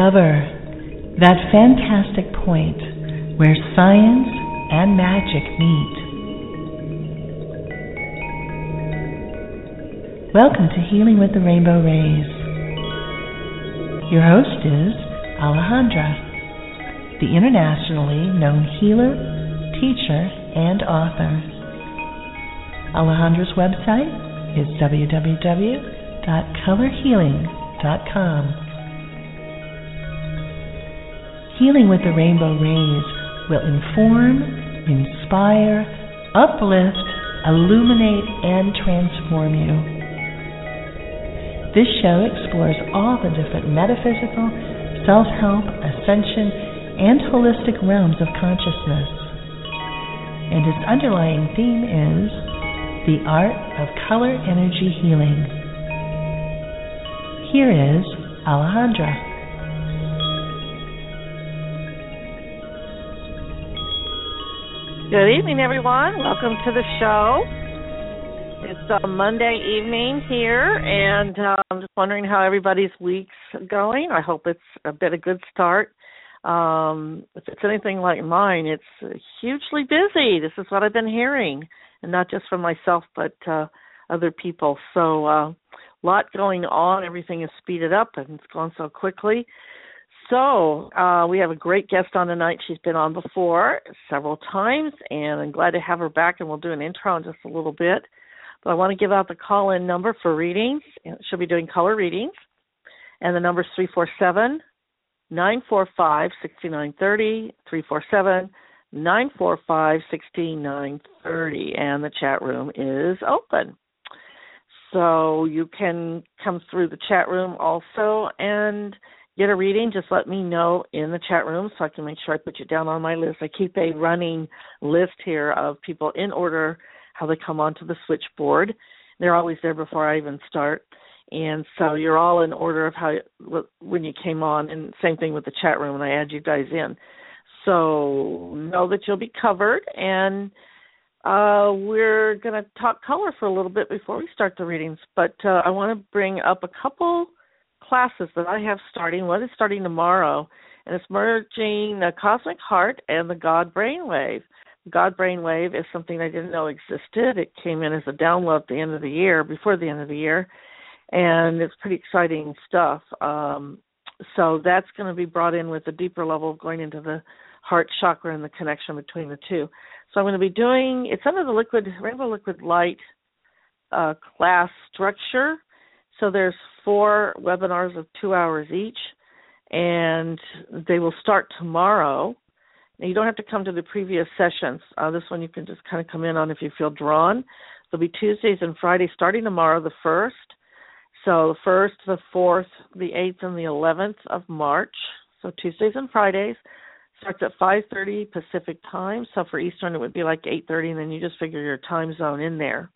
Discover that fantastic point where science and magic meet. Welcome to Healing with the Rainbow Rays. Your host is Alejandra, the internationally known healer, teacher, and author. Alejandra's website is www.colorhealing.com. Healing with the Rainbow Rays will inform, inspire, uplift, illuminate, and transform you. This show explores all the different metaphysical, self-help, ascension, and holistic realms of consciousness. And its underlying theme is the art of color energy healing. Here is Alejandra. Good evening, everyone. Welcome to the show. It's a Monday evening here, and I'm just wondering how everybody's week's going. I hope it's a good start. If it's anything like mine, it's hugely busy. This is what I've been hearing, and not just from myself, but other people. So a lot going on. Everything is speeded up, and it's gone so quickly. So we have a great guest on tonight. She's been on before several times, and I'm glad to have her back, and we'll do an intro in just a little bit. But I want to give out the call-in number for readings. She'll be doing color readings, and the number is 347-945-6930, 347-945-6930, and the chat room is open. So you can come through the chat room also and get a reading. Just let me know in the chat room so I can make sure I put you down on my list. I keep a running list here of people in order how they come onto the switchboard. They're always there before I even start. And so you're all in order of how when you came on, and same thing with the chat room when I add you guys in. So know that you'll be covered, and we're going to talk color for a little bit before we start the readings. But I want to bring up a couple classes that I have starting. One is starting tomorrow, and it's merging the Cosmic Heart and the God Brainwave. The God Brainwave is something I didn't know existed. It came in as a download at the end of the year, before the end of the year, and it's pretty exciting stuff. So that's going to be brought in with a deeper level of going into the heart chakra and the connection between the two. So I'm going to be doing, it's under the Rainbow Liquid Light class structure. So there's 4 webinars of 2 hours each, and they will start tomorrow. Now, you don't have to come to the previous sessions. This one you can just kind of come in on if you feel drawn. There'll be Tuesdays and Fridays starting tomorrow, the 1st. So the 1st, the 4th, the 8th, and the 11th of March. So Tuesdays and Fridays. Starts at 5:30 Pacific time. So for Eastern, it would be like 8:30, and then you just figure your time zone in there.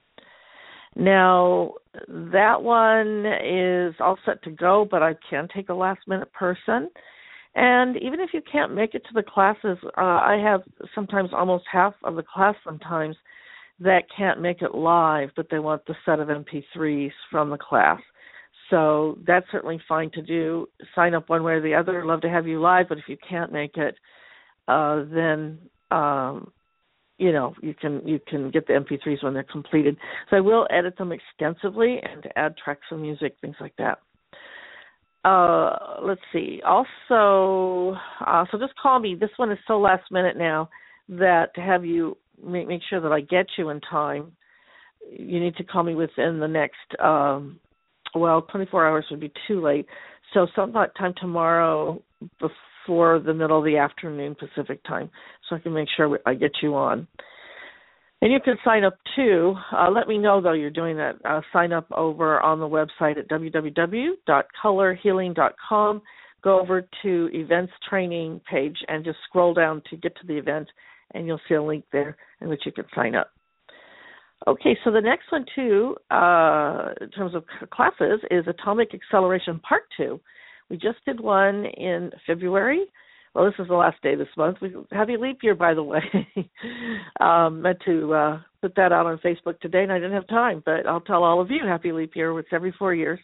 Now, that one is all set to go, but I can take a last-minute person. And even if you can't make it to the classes, I have sometimes almost half of the class sometimes that can't make it live, but they want the set of MP3s from the class. So that's certainly fine to do. Sign up one way or the other. I'd love to have you live, but if you can't make it, then you can get the MP3s when they're completed. So I will edit them extensively and to add tracks of music, things like that. Let's see. Also, so just call me. This one is so last minute now that to have you make sure that I get you in time, you need to call me within the next, 24 hours would be too late. So sometime tomorrow before the middle of the afternoon Pacific time, so I can make sure I get you on. And you can sign up too. Let me know, though, you're doing that. Sign up over on the website at www.colorhealing.com. Go over to events training page and just scroll down to get to the event, and you'll see a link there in which you can sign up. Okay, so the next one, too, in terms of classes, is Atomic Acceleration Part 2. We just did one in February. Well, this is the last day this month. Happy leap year, by the way. Meant to put that out on Facebook today, and I didn't have time, but I'll tell all of you happy leap year. It's every 4 years.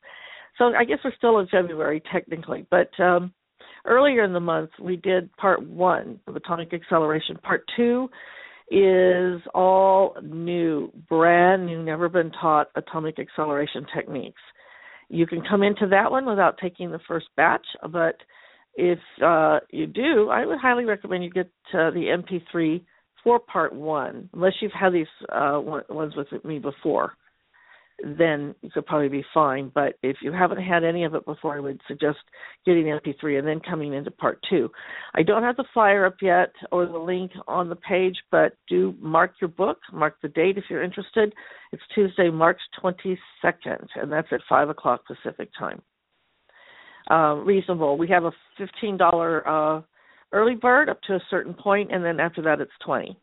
So I guess we're still in February technically, but earlier in the month we did part 1 of Atomic Acceleration. Part 2 is all new, brand new, never been taught atomic acceleration techniques. You can come into that one without taking the first batch, but if you do, I would highly recommend you get the MP3 for part 1, unless you've had these ones with me before. Then you could probably be fine. But if you haven't had any of it before, I would suggest getting the MP3 and then coming into part 2. I don't have the flyer up yet or the link on the page, but do mark your book, mark the date if you're interested. It's Tuesday, March 22nd, and that's at 5 o'clock Pacific time. Reasonable. We have a $15 early bird up to a certain point, and then after that it's $20.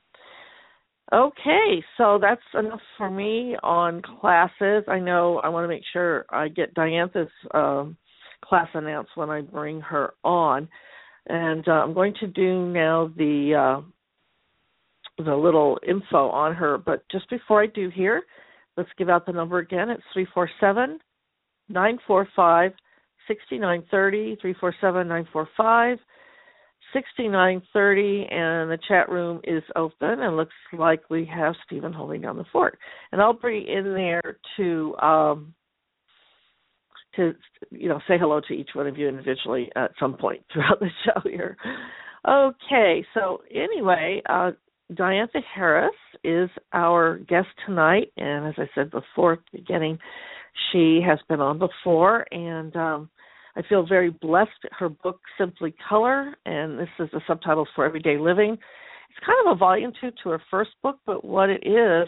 Okay, so that's enough for me on classes. I know I want to make sure I get Diantha's class announced when I bring her on. And I'm going to do now the little info on her. But just before I do here, let's give out the number again. It's 347-945-6930, 347-945-6930, and the chat room is open, and looks like we have Stephen holding down the fort. And I'll be in there to say hello to each one of you individually at some point throughout the show here. Okay, so anyway, Diantha Harris is our guest tonight, and as I said before at the beginning, she has been on before, and I feel very blessed. Her book, Simply Color, and this is the subtitles for Everyday Living. It's kind of a volume 2 to her first book, but what it is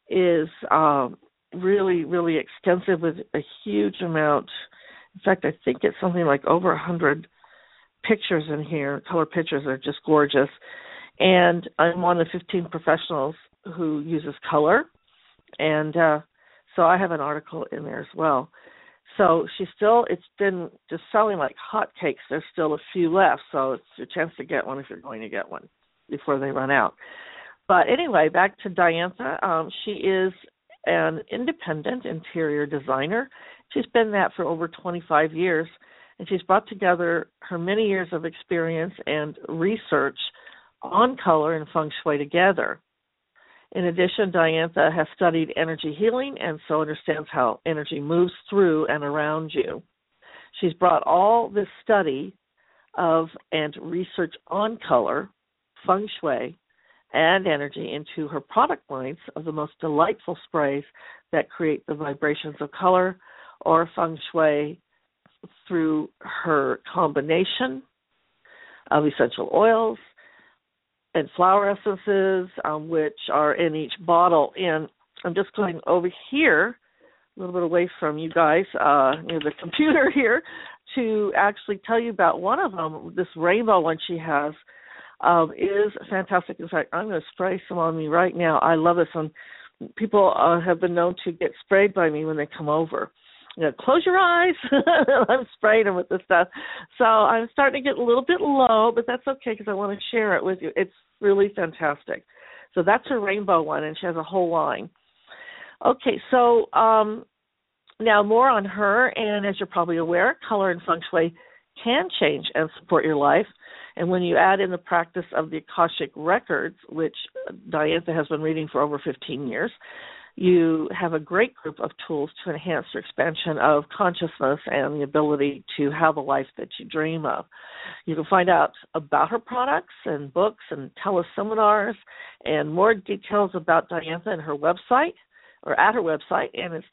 really, really extensive with a huge amount. In fact, I think it's something like over 100 pictures in here. Color pictures are just gorgeous. And I'm one of the 15 professionals who uses color, and so I have an article in there as well. So it's been just selling like hotcakes. There's still a few left, so it's your chance to get one if you're going to get one before they run out. But anyway, back to Diantha. She is an independent interior designer. She's been that for over 25 years, and she's brought together her many years of experience and research on color and feng shui together. In addition, Diantha has studied energy healing and so understands how energy moves through and around you. She's brought all this study of and research on color, feng shui, and energy into her product lines of the most delightful sprays that create the vibrations of color or feng shui through her combination of essential oils and flower essences, which are in each bottle. And I'm just going over here, a little bit away from you guys, near the computer here, to actually tell you about one of them. This rainbow one she has is fantastic. In fact, I'm going to spray some on me right now. I love this one. People have been known to get sprayed by me when they come over. Close your eyes. I'm spraying them with this stuff. So I'm starting to get a little bit low, but that's okay because I want to share it with you. It's really fantastic. So that's her rainbow one, and she has a whole line. Okay, so now more on her, and as you're probably aware, color and feng shui can change and support your life. And when you add in the practice of the Akashic Records, which Diantha has been reading for over 15 years, you have a great group of tools to enhance your expansion of consciousness and the ability to have a life that you dream of. You can find out about her products and books and teleseminars and more details about Diantha and her website, or at her website, and it's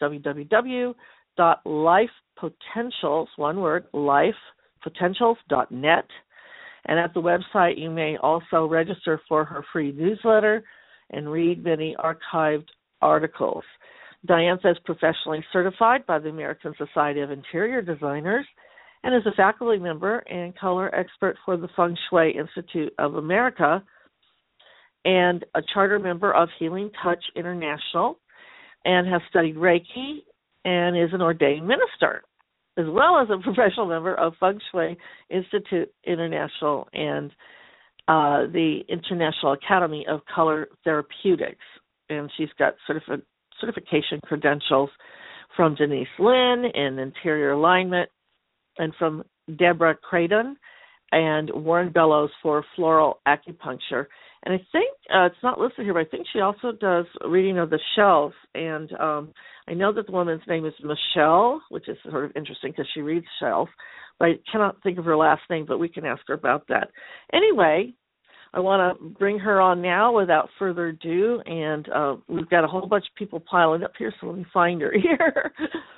www.lifepotentials, one word, lifepotentials.net. And at the website, you may also register for her free newsletter and read many archived articles. Diantha is professionally certified by the American Society of Interior Designers and is a faculty member and color expert for the Feng Shui Institute of America and a charter member of Healing Touch International, and has studied Reiki and is an ordained minister, as well as a professional member of Feng Shui Institute International and the International Academy of Color Therapeutics. And she's got certification credentials from Denise Lynn in interior alignment, and from Deborah Cradon and Warren Bellows for floral acupuncture. And I think it's not listed here, but I think she also does reading of the shells. And I know that the woman's name is Michelle, which is sort of interesting because she reads shells. But I cannot think of her last name, but we can ask her about that. Anyway, I want to bring her on now without further ado. And we've got a whole bunch of people piling up here, so let me find her here.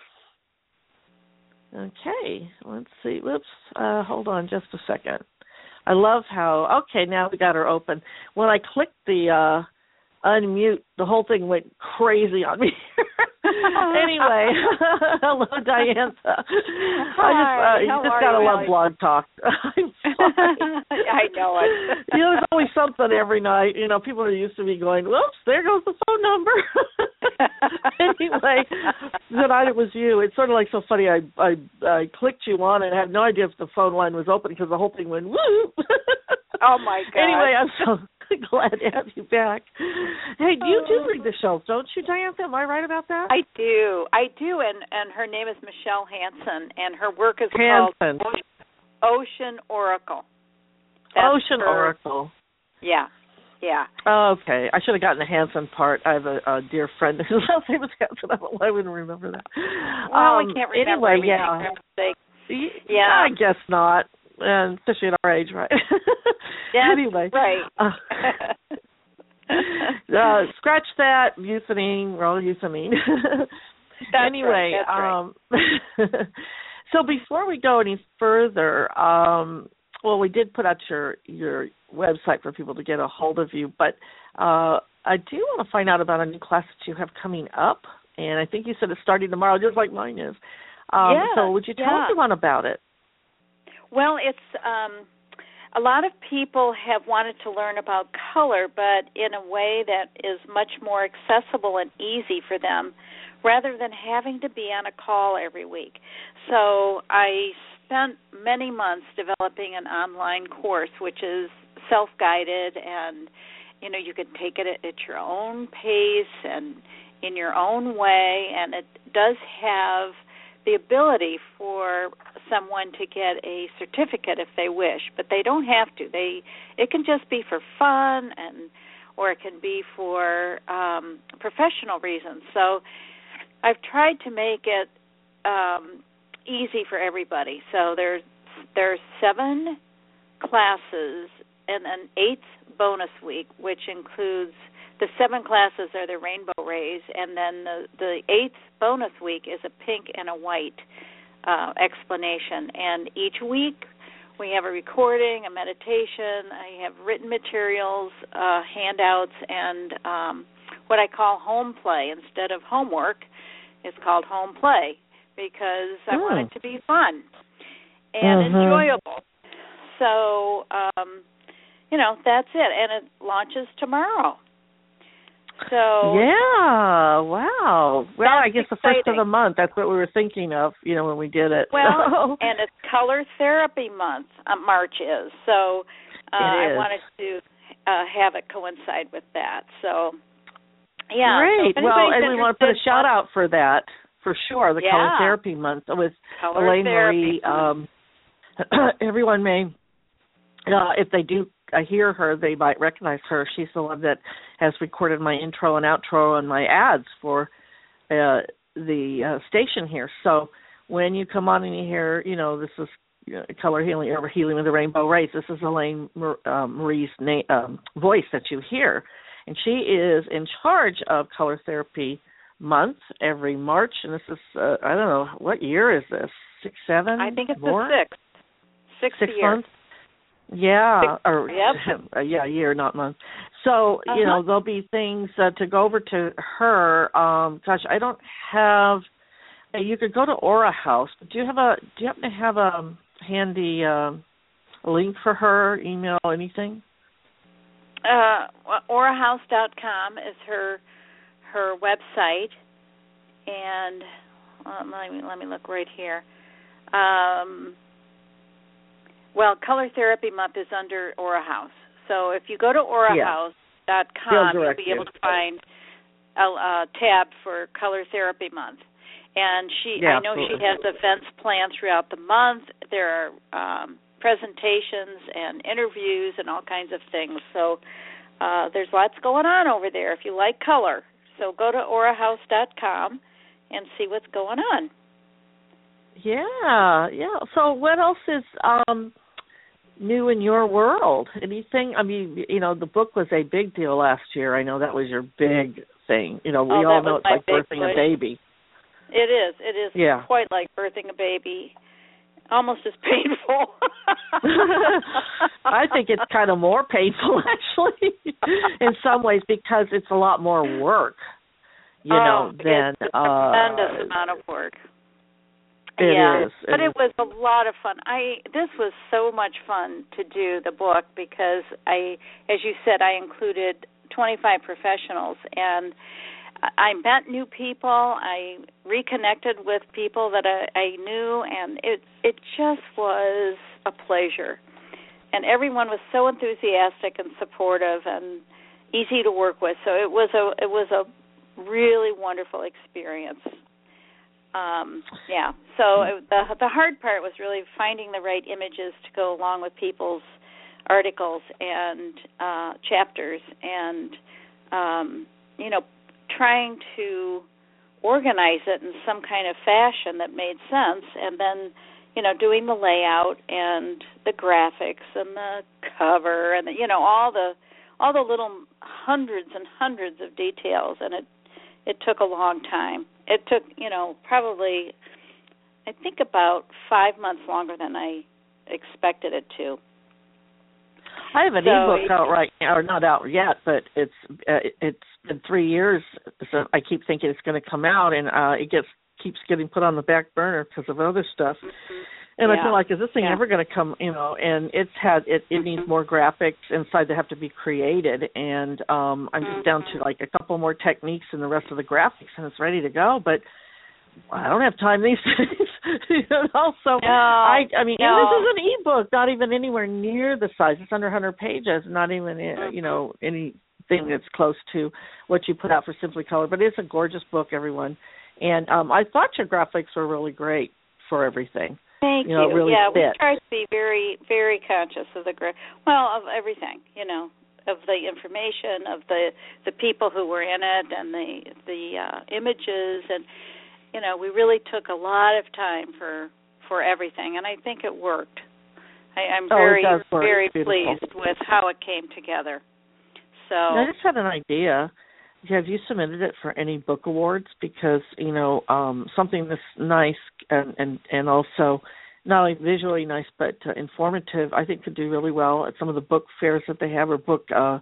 Okay, let's see. Whoops. Hold on just a second. I love how, okay, now we got her open. When I clicked the unmute, the whole thing went crazy on me. Anyway, hello, Diantha. Hi, you just got to love Blog Talk. I'm fine. I know it. There's always something every night. People are used to me going, whoops, there goes the phone number. Anyway, tonight it was you. It's sort of like so funny. I clicked you on and had no idea if the phone line was open because the whole thing went whoop. Oh, my God. Anyway, I'm so glad to have you back. Hey, you do read the shells, don't you, Diantha? Am I right about that? I do, and her name is Michelle Hansen, and her work is Hansen. called Ocean Oracle. Ocean Oracle. Yeah. Okay. I should have gotten the Hansen part. I have a dear friend whose last name is Hansen. I don't know why I wouldn't remember that. Well, we can't remember anyway, yeah. I guess not, and especially at our age, right? Yeah, anyway. Right. Scratch that, euthymine, we're all euthymine. Anyway, right. So before we go any further, well, we did put out your website for people to get a hold of you, but I do want to find out about a new class that you have coming up, and I think you said it's starting tomorrow, just like mine is. So would you tell everyone about it? Well, it's a lot of people have wanted to learn about color, but in a way that is much more accessible and easy for them, rather than having to be on a call every week. So I spent many months developing an online course, which is self-guided, and you can take it at your own pace and in your own way, and it does have the ability for someone to get a certificate if they wish, but they don't have to. It can just be for fun, or it can be for professional reasons. So I've tried to make it easy for everybody. So there's 7 classes and an 8th bonus week, which includes the 7 classes are the rainbow rays, and then the 8th bonus week is a pink and a white explanation. And each week we have a recording, a meditation. I have written materials, handouts, and what I call home play. Instead of homework, it's called home play because I want it to be fun and enjoyable. So, that's it. And it launches tomorrow. So yeah, wow. Well, I guess exciting. The first of the month, that's what we were thinking of, when we did it. Well, and it's Color Therapy Month, March is. So I wanted to have it coincide with that. So, yeah. Great. So well, and we want to put a shout-out for that, for sure, the Color Therapy Month with Color Elaine Therapy Marie. Everyone may, if they do hear her, they might recognize her. She's the one that has recorded my intro and outro and my ads for the station here. So when you come on and you hear, this is Color Healing, or Healing with the Rainbow Rays, this is Elaine Marie's voice that you hear. And she is in charge of Color Therapy Month every March. And this is, I don't know, what year is this? 6, 7? I think it's more? the 6th. 6 months? Yeah, year, not month. So, there'll be things to go over to her. I don't have. You could go to Aura House. But do you happen to have a handy link for her? Email, anything? Aurahouse.com is her website, and let me look right here. Well, Color Therapy Month is under Aura House. So if you go to aurahouse.com, you'll be able to find a tab for Color Therapy Month. And Yeah, I know she absolutely. has events planned throughout the month. There are presentations and interviews and all kinds of things. So there's lots going on over there if you like color. So go to aurahouse.com and see what's going on. Yeah. So what else is new in your world? Anything? I mean, the book was a big deal last year. I know that was your big thing. We all know it's like birthing a baby. It is. It is quite like birthing a baby. Almost as painful. I think it's kind of more painful, actually, in some ways, because it's a lot more work, than... It's a tremendous amount of work. It is. But it was a lot of fun. This was so much fun to do, the book, because as you said, I included 25 professionals, and I met new people. I reconnected with people that I knew, and it just was a pleasure. And everyone was so enthusiastic and supportive and easy to work with. So it was a really wonderful experience. So the hard part was really finding the right images to go along with people's articles and chapters, and trying to organize it in some kind of fashion that made sense, and then doing the layout and the graphics and the cover and all the little hundreds and hundreds of details, and it took a long time. It took probably I think about 5 months longer than I expected it to. I have an ebook out right now, or not out yet, but it's been 3 years, so I keep thinking it's going to come out, and it keeps getting put on the back burner because of other stuff. Mm-hmm. And I feel like, is this thing ever going to come? And it needs more graphics inside that have to be created, and I'm just down to like a couple more techniques and the rest of the graphics, and it's ready to go. But I don't have time these days, So I mean, and this is an ebook, not even anywhere near the size. It's under 100 pages, not even anything that's close to what you put out for Simply Color. But it's a gorgeous book, everyone. And I thought your graphics were really great for everything. Thank you. Really we fit. try to be very, very conscious of of everything, of the information, of the people who were in it, and the images, and we really took a lot of time for everything, and I think it worked. I'm very, very pleased with how it came together. So I just had an idea. Have you submitted it for any book awards? Because, something this nice and also not only visually nice but informative, I think could do really well at some of the book fairs that they have, or book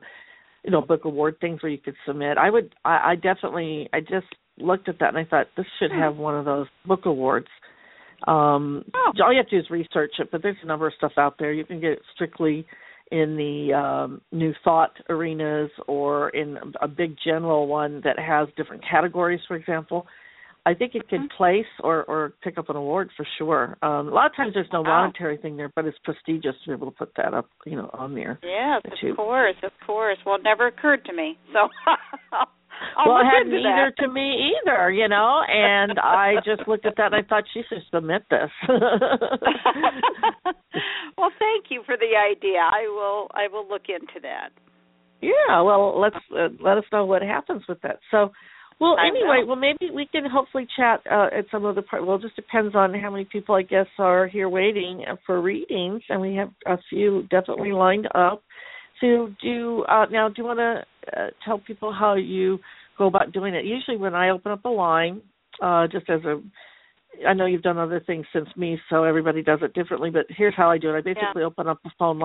award things where you could submit. I just looked at that and I thought this should have one of those book awards. All you have to do is research it, but there's a number of stuff out there. You can get it strictly in the New Thought arenas, or in a big general one that has different categories, for example. I think it could place or pick up an award for sure. A lot of times there's no monetary thing there, but it's prestigious to be able to put that up, on there. Yes, of course. Well, it never occurred to me, so well, it hadn't either to me either, and I just looked at that and I thought, she should submit this. Well, thank you for the idea. I will look into that. Yeah, well, let us know what happens with that. So, maybe we can hopefully chat at some other part. Well, it just depends on how many people, I guess, are here waiting for readings, and we have a few definitely lined up. So do you want to tell people how you go about doing it? Usually when I open up a line, I know you've done other things since me, so everybody does it differently, but here's how I do it. I basically open up a phone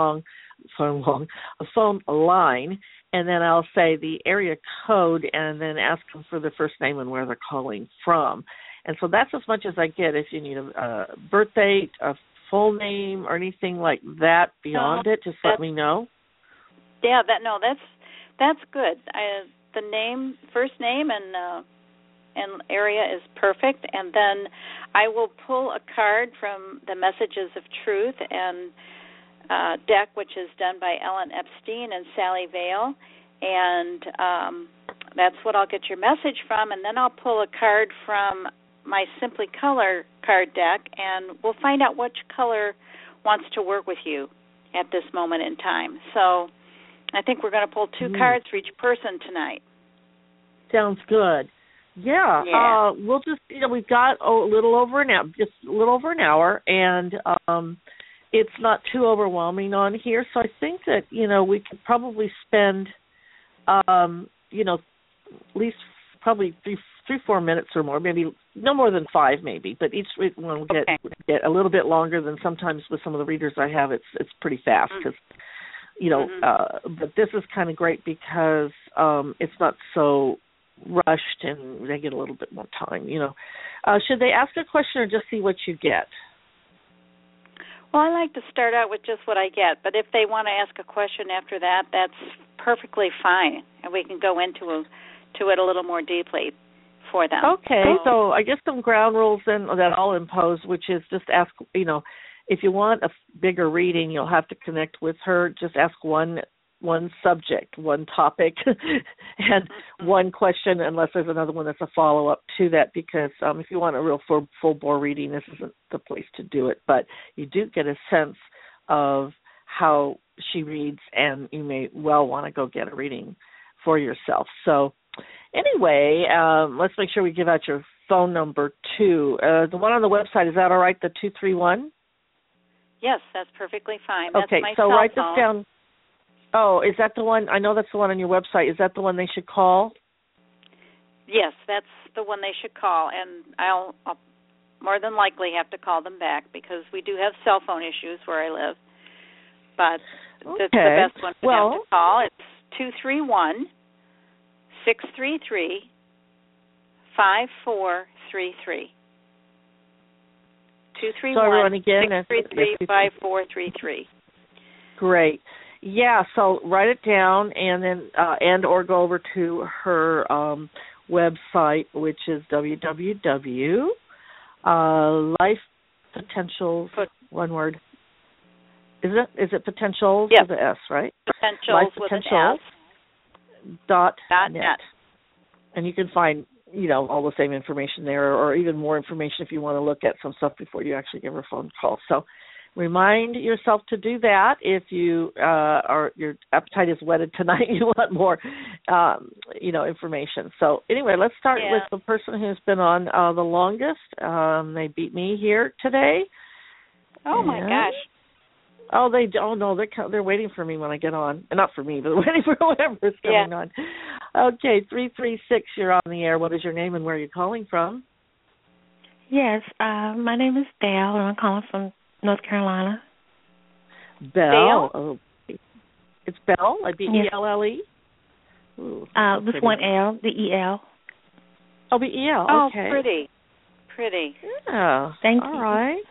line, and then I'll say the area code and then ask them for their first name and where they're calling from. And so that's as much as I get. If you need a birth date, a full name, or anything like that beyond it, just let me know. Yeah, that's good. The name, first name, and area is perfect, and then I will pull a card from the Messages of Truth and deck, which is done by Ellen Epstein and Sally Vale, and that's what I'll get your message from, and then I'll pull a card from my Simply Color card deck, and we'll find out which color wants to work with you at this moment in time. So I think we're going to pull 2 cards for each person tonight. Sounds good. Yeah. We'll just, we've got a little over an hour, and it's not too overwhelming on here. So I think that, we could probably spend, at least probably 3-4 minutes or more, maybe no more than 5 maybe, but each one will get a little bit longer than sometimes with some of the readers I have. It's pretty fast because, but this is kind of great because it's not so rushed and they get a little bit more time, Should they ask a question or just see what you get? Well, I like to start out with just what I get, but if they want to ask a question after that, that's perfectly fine, and we can go into it a little more deeply for them. Okay, so I guess some ground rules then that I'll impose, which is just ask, if you want a bigger reading, you'll have to connect with her. Just ask one subject, one topic, and one question, unless there's another one that's a follow-up to that, because if you want a real full-bore reading, this isn't the place to do it. But you do get a sense of how she reads, and you may well want to go get a reading for yourself. So anyway, let's make sure we give out your phone number, too. The one on the website, is that all right, the 231? Yes, that's perfectly fine. That's okay, my so cell write phone. this down. Oh, is that the one? I know that's the one on your website. Is that the one they should call? Yes, that's the one they should call, and I'll more than likely have to call them back because we do have cell phone issues where I live. But that's the best one for them to call. It's 231-633-5433. 231-633-5433. Great. Yeah, so write it down and then or go over to her website, which is www.lifepotentials, one word. Is it potentials with an S, right? Potentials with an S. .net. And you can find, all the same information there, or even more information if you want to look at some stuff before you actually give her a phone call. So remind yourself to do that if you your appetite is whetted tonight. You want more, information. So anyway, let's start with the person who's been on the longest. They beat me here today. Oh my gosh! Oh, they're waiting for me when I get on. Not for me, but waiting for whoever's coming on. Okay, 336. You're on the air. What is your name and where are you calling from? Yes, my name is Dale, and I'm calling from North Carolina. Belle? Oh, it's Belle, like B-E-L-L-E? With one L, the E-L. Oh, B-E-L, okay. Oh, pretty. Yeah. Thank you. All right.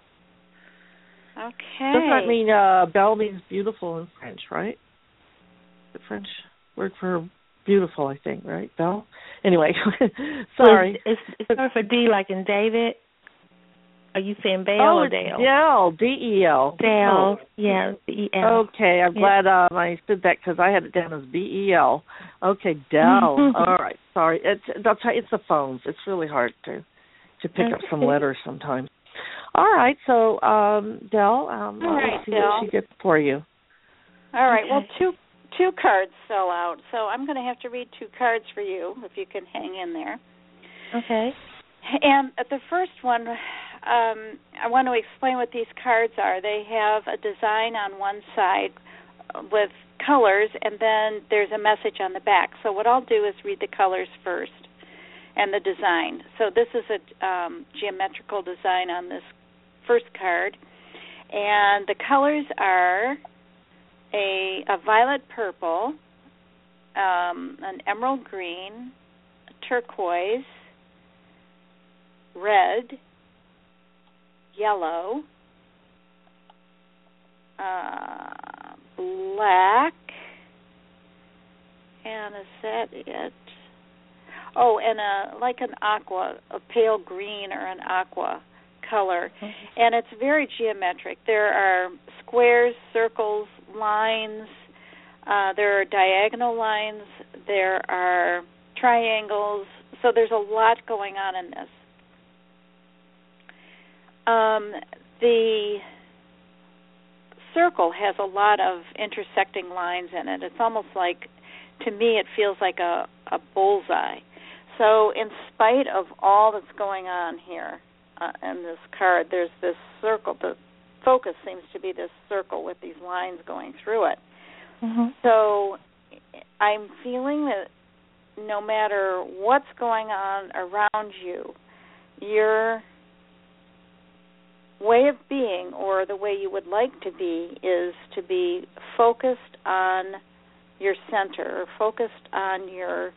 Okay. Doesn't that mean Belle means beautiful in French, right? The French word for beautiful, I think, right? Belle? Anyway, sorry. It's short for D, like in David. Are you saying Bale or Dale? Dale, D-E-L. Dale, yeah, D-E-L. Okay, I'm glad I said that because I had it down as B-E-L. Okay, Dell. All right, sorry. It's the phones. It's really hard to pick up some letters sometimes. All right, so Dell, let's see what she gets for you. All right, well, two cards fell out, so I'm going to have to read 2 cards for you if you can hang in there. Okay. And the first one, I want to explain what these cards are. They have a design on one side with colors, and then there's a message on the back. So what I'll do is read the colors first and the design. So this is a geometrical design on this first card, and the colors are a violet purple, an emerald green, a turquoise, red, yellow, black, and is that it? Oh, and an aqua, a pale green or an aqua color. And it's very geometric. There are squares, circles, lines. There are diagonal lines. There are triangles. So there's a lot going on in this. The circle has a lot of intersecting lines in it. It's almost like, to me, it feels like a bullseye. So in spite of all that's going on here in this card, there's this circle. The focus seems to be this circle with these lines going through it. Mm-hmm. So I'm feeling that no matter what's going on around you, your way of being, or the way you would like to be, is to be focused on your center, or focused on your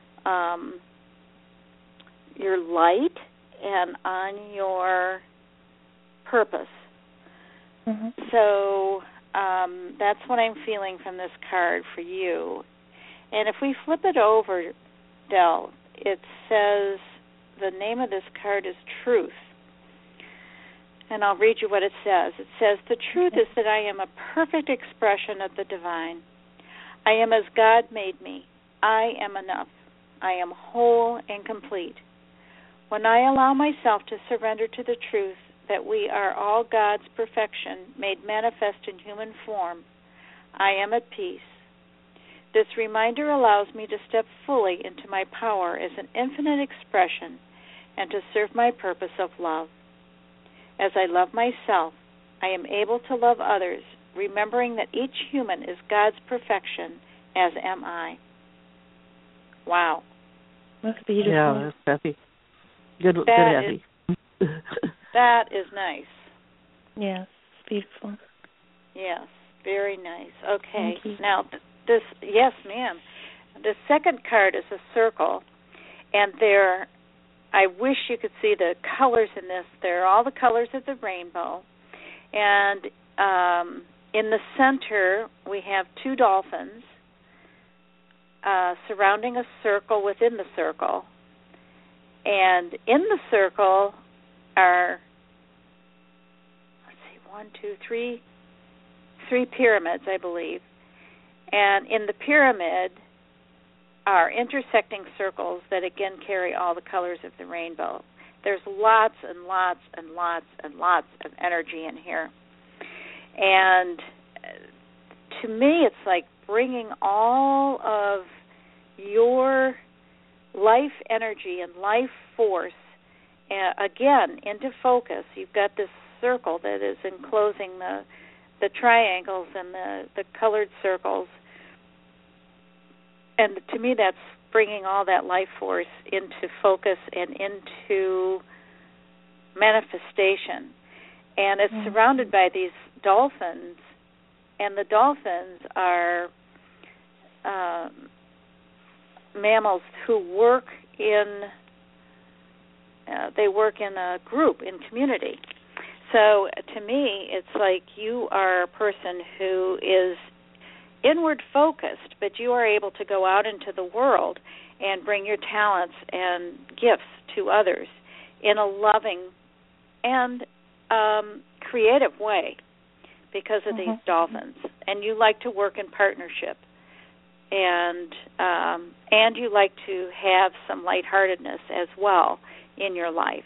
light and on your purpose. Mm-hmm. So that's what I'm feeling from this card for you. And if we flip it over, Del, it says, the name of this card is Truth. And I'll read you what it says. It says, the truth is that I am a perfect expression of the divine. I am as God made me. I am enough. I am whole and complete. When I allow myself to surrender to the truth that we are all God's perfection made manifest in human form, I am at peace. This reminder allows me to step fully into my power as an infinite expression and to serve my purpose of love. As I love myself, I am able to love others, remembering that each human is God's perfection, as am I. Wow. That's beautiful. Yeah, that's heavy. Good heavy. That is nice. Yes, beautiful. Yes, very nice. Okay. Thank you. Now, yes, ma'am. The second card is a circle, and I wish you could see the colors in this. They're all the colors of the rainbow. And in the center, we have two dolphins surrounding a circle within the circle. And in the circle are, three pyramids, I believe. And in the pyramid are intersecting circles that again carry all the colors of the rainbow. There's lots and lots and lots and lots of energy in here. And to me, it's like bringing all of your life energy and life force again into focus. You've got this circle that is enclosing the triangles and the colored circles. And to me, that's bringing all that life force into focus and into manifestation. And it's surrounded by these dolphins, and the dolphins are mammals who work in a group, in community. So to me, it's like you are a person who is inward focused, but you are able to go out into the world and bring your talents and gifts to others in a loving and creative way because of these dolphins. And you like to work in partnership, and you like to have some lightheartedness as well in your life.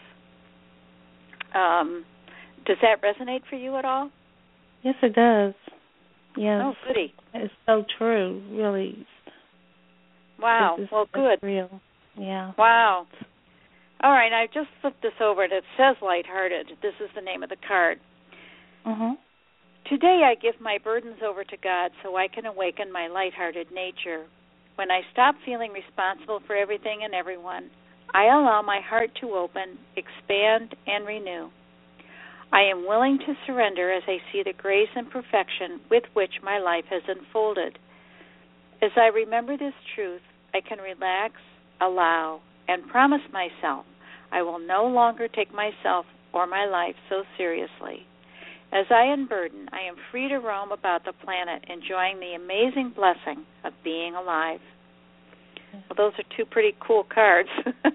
Does that resonate for you at all? Yes, it does. Yes. Oh, goody. It's so true, really. Wow. Well, good. Real. Yeah. Wow. All right, I just flipped this over and it says lighthearted. This is the name of the card. Mm-hmm. Today I give my burdens over to God so I can awaken my lighthearted nature. When I stop feeling responsible for everything and everyone, I allow my heart to open, expand, and renew. I am willing to surrender as I see the grace and perfection with which my life has unfolded. As I remember this truth, I can relax, allow, and promise myself I will no longer take myself or my life so seriously. As I unburden, I am free to roam about the planet, enjoying the amazing blessing of being alive. Well, those are two pretty cool cards.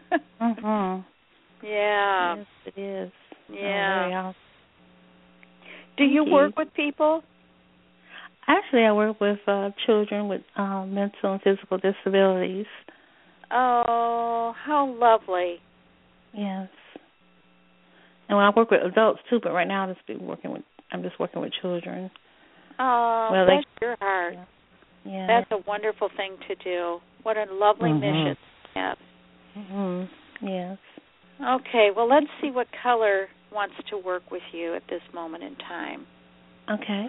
Yeah. Yes, it is. Yeah. Very awesome. Do you work with people? Actually, I work with children with mental and physical disabilities. Oh, how lovely. Yes. And when I work with adults too, but right now I'm just working with children. Oh, bless your heart. Yeah. That's a wonderful thing to do. What a lovely mission. Yes. Yes. Okay, well, let's see what color wants to work with you at this moment in time. Okay.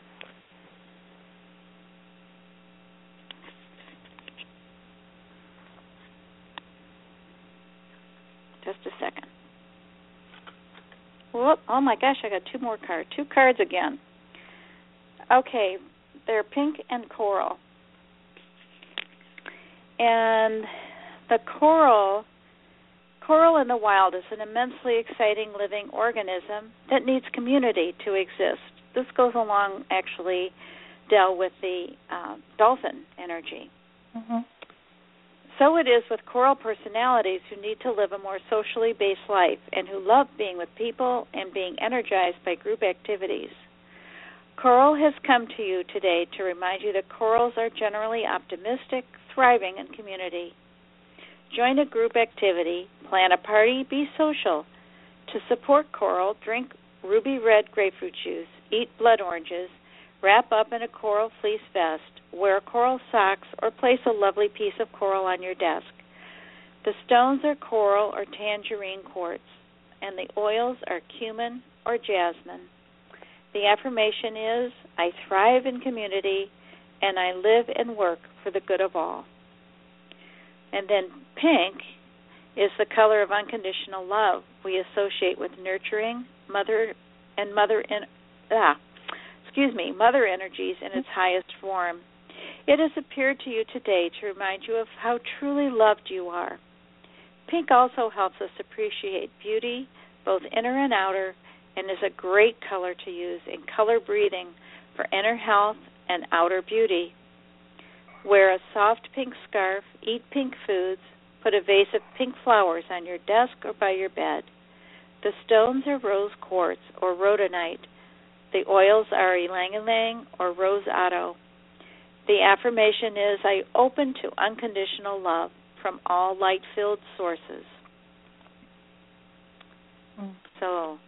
Just a second. Whoop, oh my gosh, I got two more cards. Two cards again. Okay, they're pink and coral. And the coral in the wild is an immensely exciting living organism that needs community to exist. This goes along, actually, Del, with the dolphin energy. So it is with coral personalities who need to live a more socially based life and who love being with people and being energized by group activities. Coral has come to you today to remind you that corals are generally optimistic, thriving in community. Join a group activity, plan a party, be social. To support coral, drink ruby red grapefruit juice, eat blood oranges, wrap up in a coral fleece vest, wear coral socks, or place a lovely piece of coral on your desk. The stones are coral or tangerine quartz, and the oils are cumin or jasmine. The affirmation is, I thrive in community, and I live and work for the good of all. And then pink is the color of unconditional love we associate with nurturing mother energies in its highest form. It has appeared to you today to remind you of how truly loved you are. Pink also helps us appreciate beauty, both inner and outer, and is a great color to use in color breathing for inner health and outer beauty. Wear a soft pink scarf, eat pink foods, put a vase of pink flowers on your desk or by your bed. The stones are rose quartz or rhodonite. The oils are ylang-ylang or rose otto. The affirmation is, I open to unconditional love from all light-filled sources. So,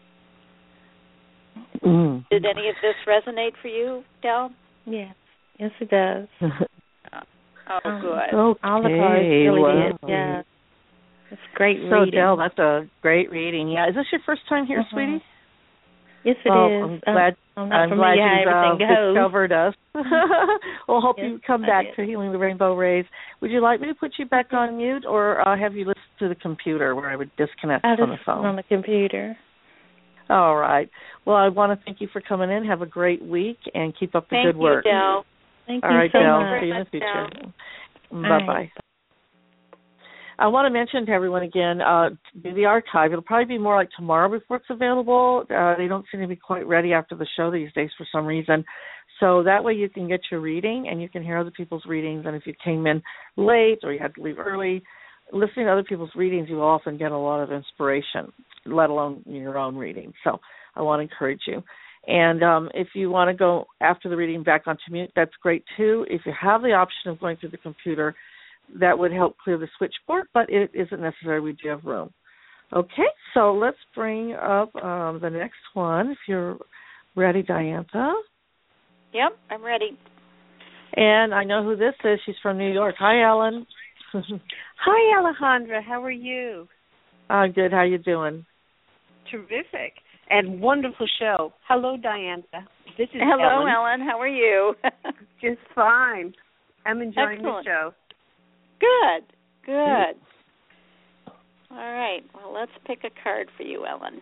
did any of this resonate for you, Del? Yes. Yes, it does. Oh, good. Okay. All the cards really did. Yeah. It's great reading. So, Del, that's a great reading. Yeah. Is this your first time here, sweetie? Yes, it is. I'm glad you discovered us. We'll hope you come back to Healing the Rainbow Rays. Would you like me to put you back on mute, or have you listened to the computer where I would disconnect from the phone? On the computer. All right. Well, I want to thank you for coming in. Have a great week and keep up the good work. Thank you, Del. Thank you so Del. much. See you in the future. Bye. Bye-bye. I want to mention to everyone again, do the archive. It'll probably be more like tomorrow before it's available. They don't seem to be quite ready after the show these days for some reason. So that way you can get your reading and you can hear other people's readings. And if you came in late or you had to leave early, listening to other people's readings, you will often get a lot of inspiration, let alone your own reading. So I want to encourage you. And if you want to go after the reading back onto mute, that's great too. If you have the option of going through the computer, that would help clear the switchboard, but it isn't necessary. We do have room. Okay, so let's bring up the next one. If you're ready, Diantha. Yep, I'm ready. And I know who this is. She's from New York. Hi, Ellen. Hi, Alejandra. How are you? I'm good. How you doing? Terrific. And wonderful show. Hello, Diantha. This is Hello, Ellen. How are you? Just fine. I'm enjoying the show. Good. All right. Well, let's pick a card for you, Ellen.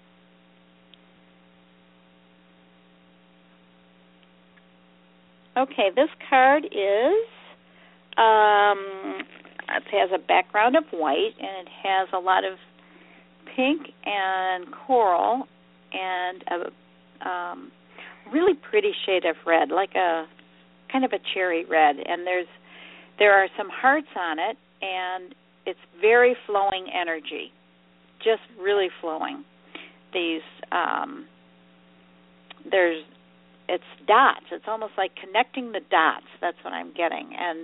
Okay, this card is, it has a background of white, and it has a lot of pink and coral and a really pretty shade of red, like a kind of a cherry red. And there are some hearts on it, and it's very flowing energy, just really flowing. These, it's dots. It's almost like connecting the dots. That's what I'm getting, and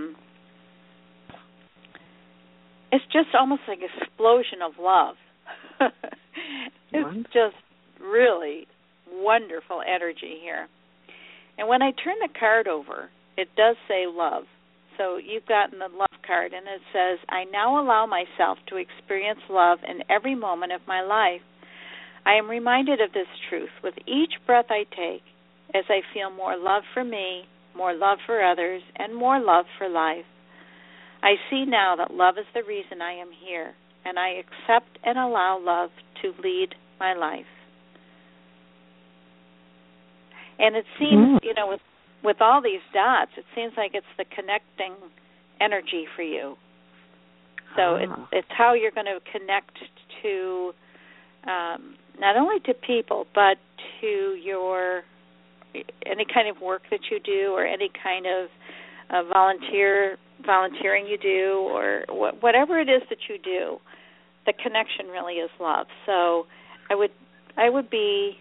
it's just almost like an explosion of love. It's just really wonderful energy here. And when I turn the card over, it does say love. So you've gotten the love card, and it says, I now allow myself to experience love in every moment of my life. I am reminded of this truth with each breath I take as I feel more love for me, more love for others, and more love for life. I see now that love is the reason I am here, and I accept and allow love to lead my life. And it seems, with all these dots, it seems like it's the connecting energy for you. So it's how you're going to connect to not only to people, but to your any kind of work that you do, or any kind of volunteering you do, or whatever it is that you do. The connection really is love. So I would be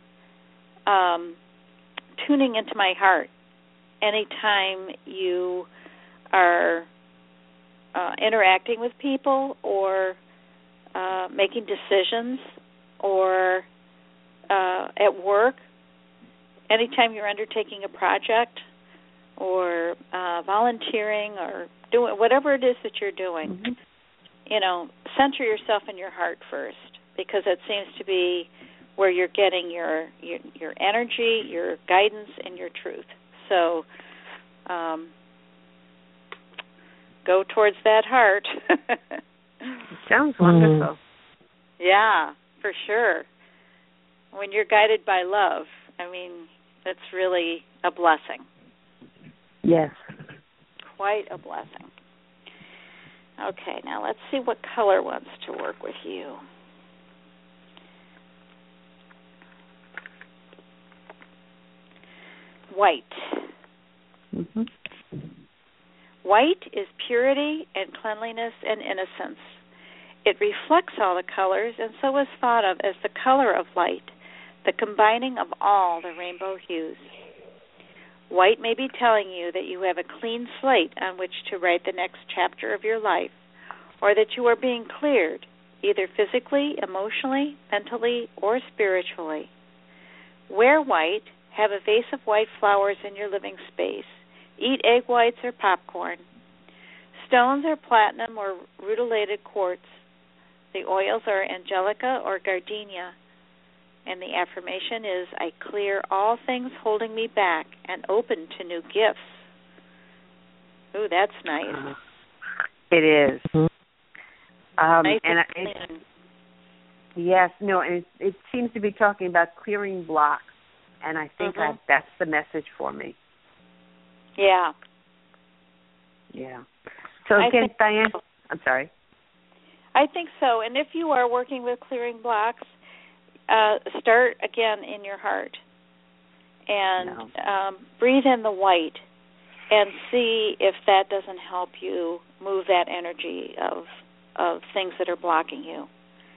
tuning into my heart anytime you are interacting with people, or making decisions, or at work, anytime you're undertaking a project, or volunteering, or doing whatever it is that you're doing. Center yourself in your heart first, because it seems to be where you're getting your energy, your guidance, and your truth. So go towards that heart. Sounds wonderful. Yeah, for sure. When you're guided by love, that's really a blessing. Yes. Quite a blessing. Okay, now let's see what color wants to work with you. White. Mm-hmm. White is purity and cleanliness and innocence. It reflects all the colors, and so is thought of as the color of light, the combining of all the rainbow hues. White may be telling you that you have a clean slate on which to write the next chapter of your life, or that you are being cleared, either physically, emotionally, mentally, or spiritually. Wear white, have a vase of white flowers in your living space, eat egg whites or popcorn. Stones are platinum or rutilated quartz. The oils are angelica or gardenia. And the affirmation is, I clear all things holding me back and open to new gifts. Ooh, that's nice. It is. Nice and yes, no, and it seems to be talking about clearing blocks, and I think that's the message for me. Yeah. Yeah. So again, Diane, I'm sorry. I think so. And if you are working with clearing blocks, start again in your heart and breathe in the white and see if that doesn't help you move that energy of things that are blocking you.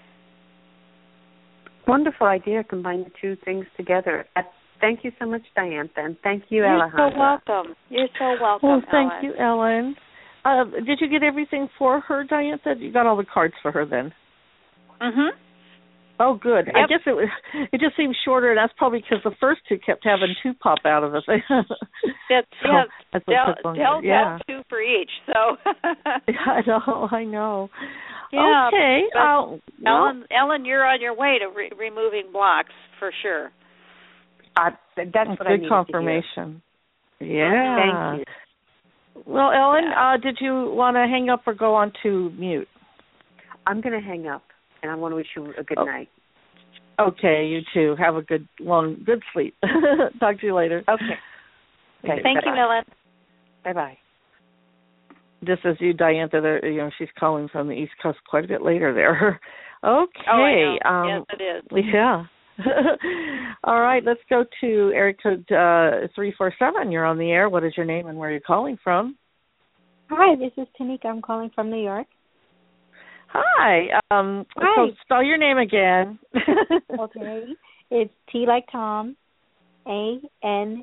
Wonderful idea, combine the two things together. Thank you so much, Diane, and thank you, You're Alejandra. so welcome. You're so welcome, Well, thank Ellen. you, Ellen. Did you get everything for her, Diane? You got all the cards for her then? Mm-hmm. Oh, good. Yep. I guess it just seems shorter, and that's probably because the first two kept having two pop out of it. That's dealt two for each. So I know. Yeah, okay. Ellen, you're on your way to removing blocks for sure. That's what I needed good confirmation. to hear. Yeah. Thank you. Well, Ellen, did you want to hang up or go on to mute? I'm going to hang up, and I want to wish you a good night. Okay, you too. Have a good sleep. Talk to you later. Okay. Thank you, Ellen. Bye-bye. Just as you, Diane, she's calling from the East Coast quite a bit later there. Okay. Oh, I know. Yes, it is. Yeah. All right, let's go to area code 347. You're on the air. What is your name and where are you calling from? Hi, this is Tanika. I'm calling from New York. Hi. Hi. So spell your name again. Okay. It's T like Tom, A-N-E-K-A.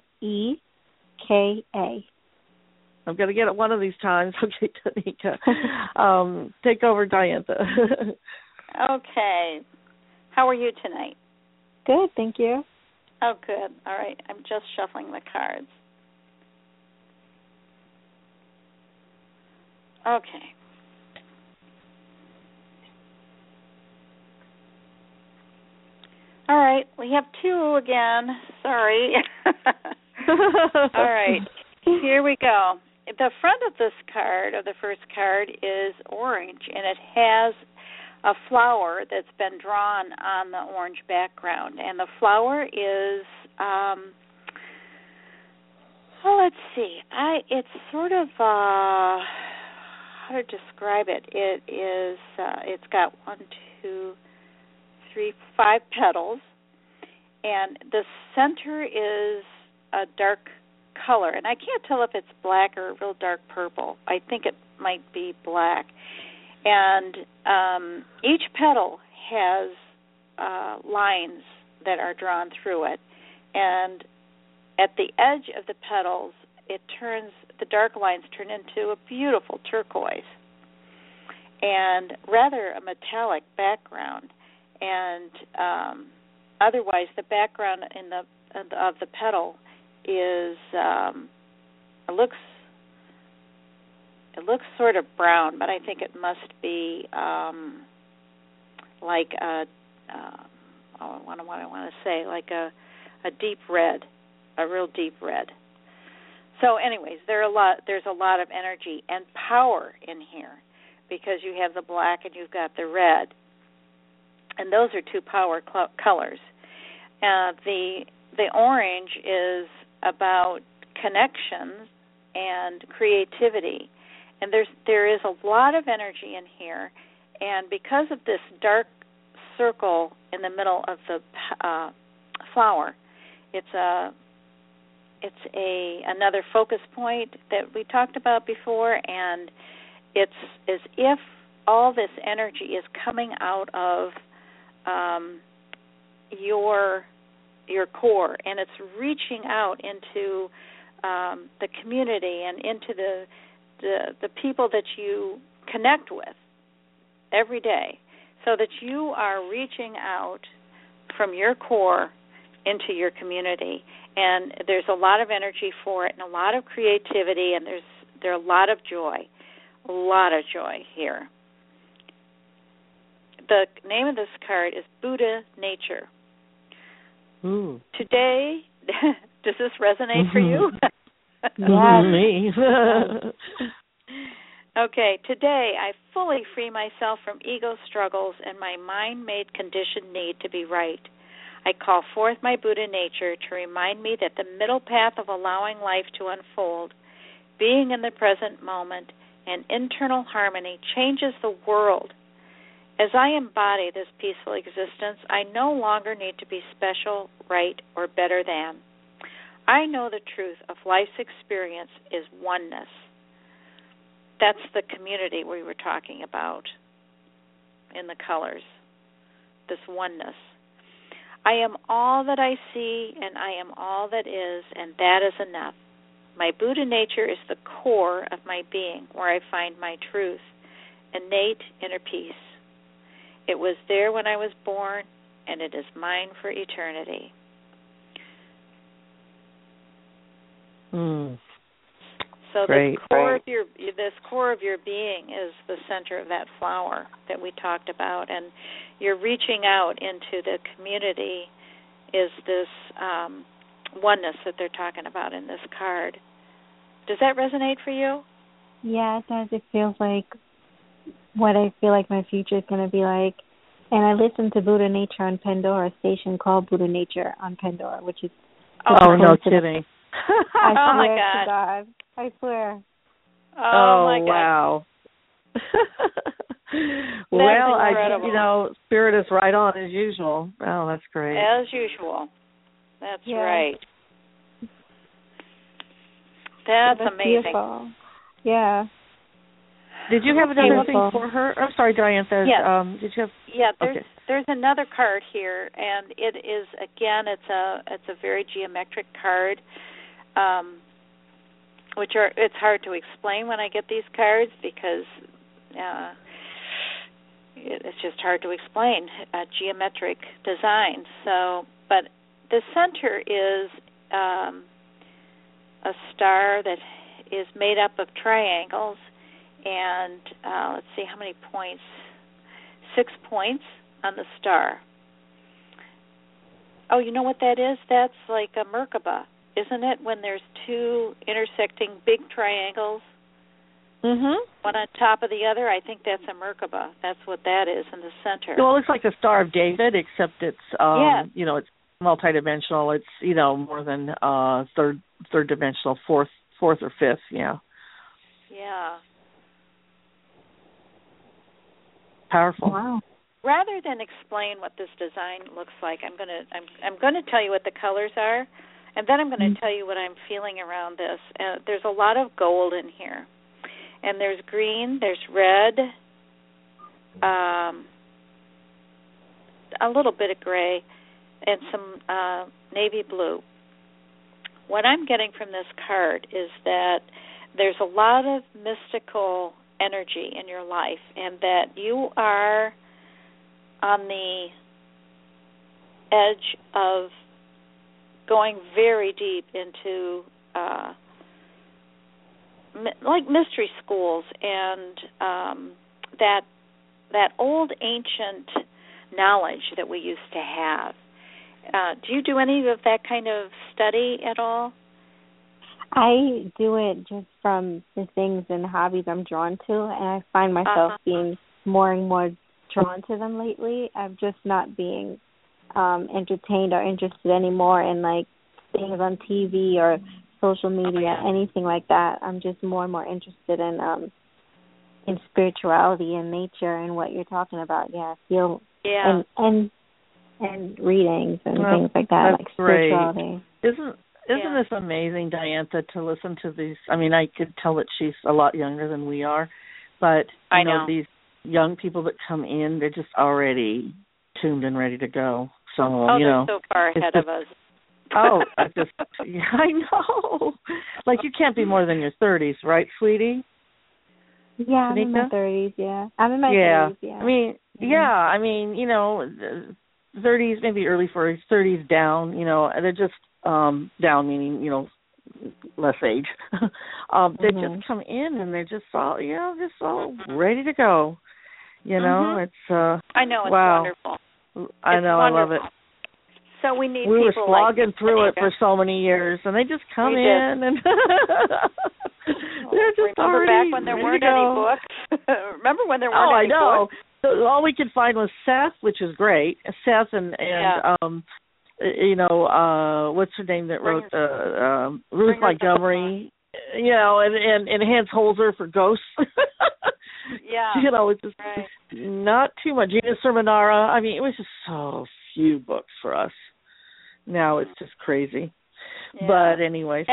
I'm going to get it one of these times. Okay, Tanika. Take over, Diantha. Okay. How are you tonight? Good, thank you. Oh, good. All right. I'm just shuffling the cards. Okay. All right. We have 2 again. Sorry. All right. Here we go. The front of this card, of the first card, is orange, and it has a flower that's been drawn on the orange background. And the flower is, let's see. It's sort of, how to describe it? It is, it's got 1, 2, 3, 5 petals, and the center is a dark color, and I can't tell if it's black or real dark purple. I think it might be black. And each petal has lines that are drawn through it, and at the edge of the petals, the dark lines turn into a beautiful turquoise and rather a metallic background. And otherwise, the background of the petal is it looks sort of brown, but I think it must be like what do I want to say? Like a deep red, a real deep red. So, anyways, there's a lot of energy and power in here because you have the black and you've got the red. And those are 2 power colors. The orange is about connections and creativity, and there is a lot of energy in here. And because of this dark circle in the middle of the flower, it's another focus point that we talked about before, and it's as if all this energy is coming out of your core, and it's reaching out into the community and into the people that you connect with every day, so that you are reaching out from your core into your community. And there's a lot of energy for it, and a lot of creativity, and there's a lot of joy here. The name of this card is Buddha Nature. Ooh. Today, does this resonate for you? Me. Okay, today I fully free myself from ego struggles and my mind-made conditioned need to be right. I call forth my Buddha nature to remind me that the middle path of allowing life to unfold, being in the present moment, and internal harmony changes the world. As I embody this peaceful existence, I no longer need to be special, right, or better than. I know the truth of life's experience is oneness. That's the community we were talking about in the colors, this oneness. I am all that I see, and I am all that is, and that is enough. My Buddha nature is the core of my being, where I find my truth, innate inner peace. It was there when I was born, and it is mine for eternity. So Great, this core of your being is the center of that flower that we talked about, and you're reaching out into the community is this oneness that they're talking about in this card. Does that resonate for you? Yeah, it does. It feels like what I feel like my future is going to be like. And I listened to Buddha Nature on Pandora, a station called Buddha Nature on Pandora, which is... Oh, no kidding. I swear oh, my to God. God. I swear. Oh, my God. Wow. Well, Spirit is right on as usual. Oh, that's great. As usual. That's right. That's amazing. Beautiful. Yeah. Did you have another thing for her? I'm sorry, Diane says. Yes. Did you have? Yeah, there's another card here, and it is, again, it's a very geometric card, it's hard to explain when I get these cards because it's just hard to explain, geometric design. So, but the center is a star that is made up of triangles, and let's see how many points. 6 points on the star. Oh, you know what that is? That's like a Merkaba, isn't it? When there's two intersecting big triangles, one on top of the other. I think that's a Merkaba. That's what that is in the center. Well, it looks like the Star of David, except it's it's multidimensional. It's more than third dimensional, fourth or fifth. Yeah. Yeah. Powerful. Wow. Rather than explain what this design looks like, I'm gonna tell you what the colors are, and then I'm going to tell you what I'm feeling around this. There's a lot of gold in here, and there's green, there's red, a little bit of gray, and some navy blue. What I'm getting from this card is that there's a lot of mystical energy in your life, and that you are on the edge of going very deep into like mystery schools and that old ancient knowledge that we used to have. Do you do any of that kind of study at all? I do it just from the things and hobbies I'm drawn to, and I find myself being more and more drawn to them lately. I'm just not being entertained or interested anymore in like things on TV or social media, anything like that. I'm just more and more interested in spirituality and nature and what you're talking about. And readings and things like that, like spirituality. Isn't this amazing, Diantha, to listen to these? I mean, I could tell that she's a lot younger than we are, but I know these young people that come in, they're just already tuned and ready to go. So they're so far ahead of us. I know. Like, you can't be more than your 30s, right, sweetie? Yeah, I'm in my 30s. Yeah, I'm in my 30s. Yeah. I mean, 30s, maybe early 40s, 30s down. They're just down, meaning less age. They just come in and they're just all ready to go. It's I know, it's wonderful. I know, I love it. So we need we people were slogging like through it for so many years, and they just come in and they're just remember already back when there ready weren't to go. any books? Remember when there weren't any books? So all we could find was Seth, which is great. Seth and what's her name that wrote Ruth Montgomery, and Hans Holzer for Ghosts. It's just not too much. Gina Sermonara. I mean, it was just so few books for us. Now it's just crazy. Yeah. But anyway.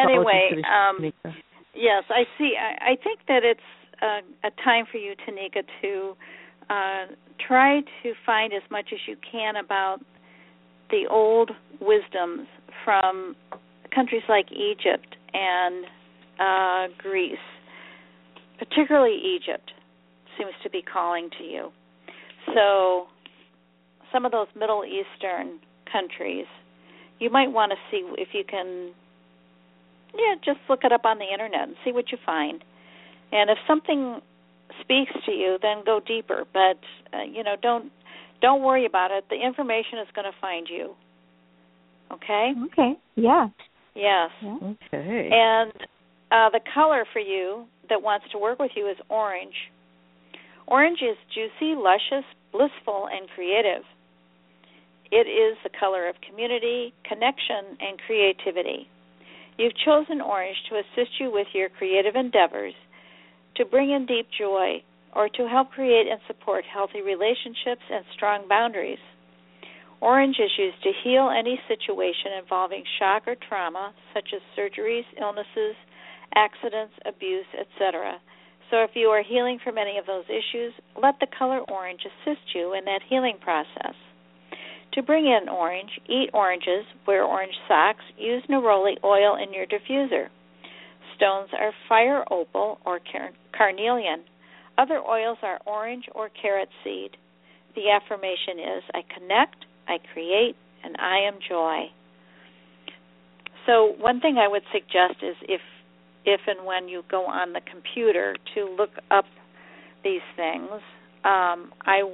Yes, I see. I think that it's a time for you, Tanika, to try to find as much as you can about the old wisdoms from countries like Egypt and Greece, particularly Egypt, seems to be calling to you. So some of those Middle Eastern countries, you might want to see if you can, just look it up on the internet and see what you find. And if something speaks to you, then go deeper. But, don't worry about it. The information is going to find you. Okay? Okay. Yeah. Yes. Yeah. Okay. And the color for you that wants to work with you is orange. Orange is juicy, luscious, blissful, and creative. It is the color of community, connection, and creativity. You've chosen orange to assist you with your creative endeavors, to bring in deep joy, or to help create and support healthy relationships and strong boundaries. Orange is used to heal any situation involving shock or trauma, such as surgeries, illnesses, accidents, abuse, etc. So if you are healing from any of those issues, let the color orange assist you in that healing process. To bring in orange, eat oranges, wear orange socks, use neroli oil in your diffuser. Stones are fire opal or carnelian. Other oils are orange or carrot seed. the affirmation is, I connect, I create, and I am joy. So one thing I would suggest is if and when you go on the computer to look up these things, I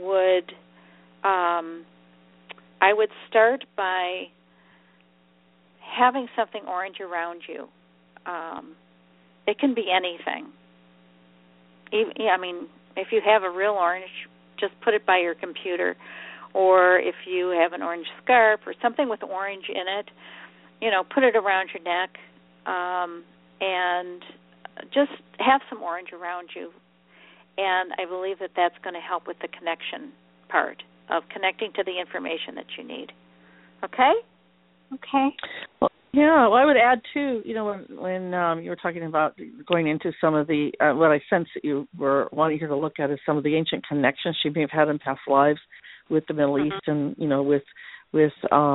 would start by having something orange around you. It can be anything. I mean, if you have a real orange, just put it by your computer. Or if you have an orange scarf or something with orange in it, put it around your neck, and just have some orange around you. And I believe that that's going to help with the connection part of connecting to the information that you need. Okay? Okay. Well, yeah, well, I would add, too, when you were talking about going into some of the, what I sense that you were wanting to look at is some of the ancient connections she may have had in past lives with the Middle East and, with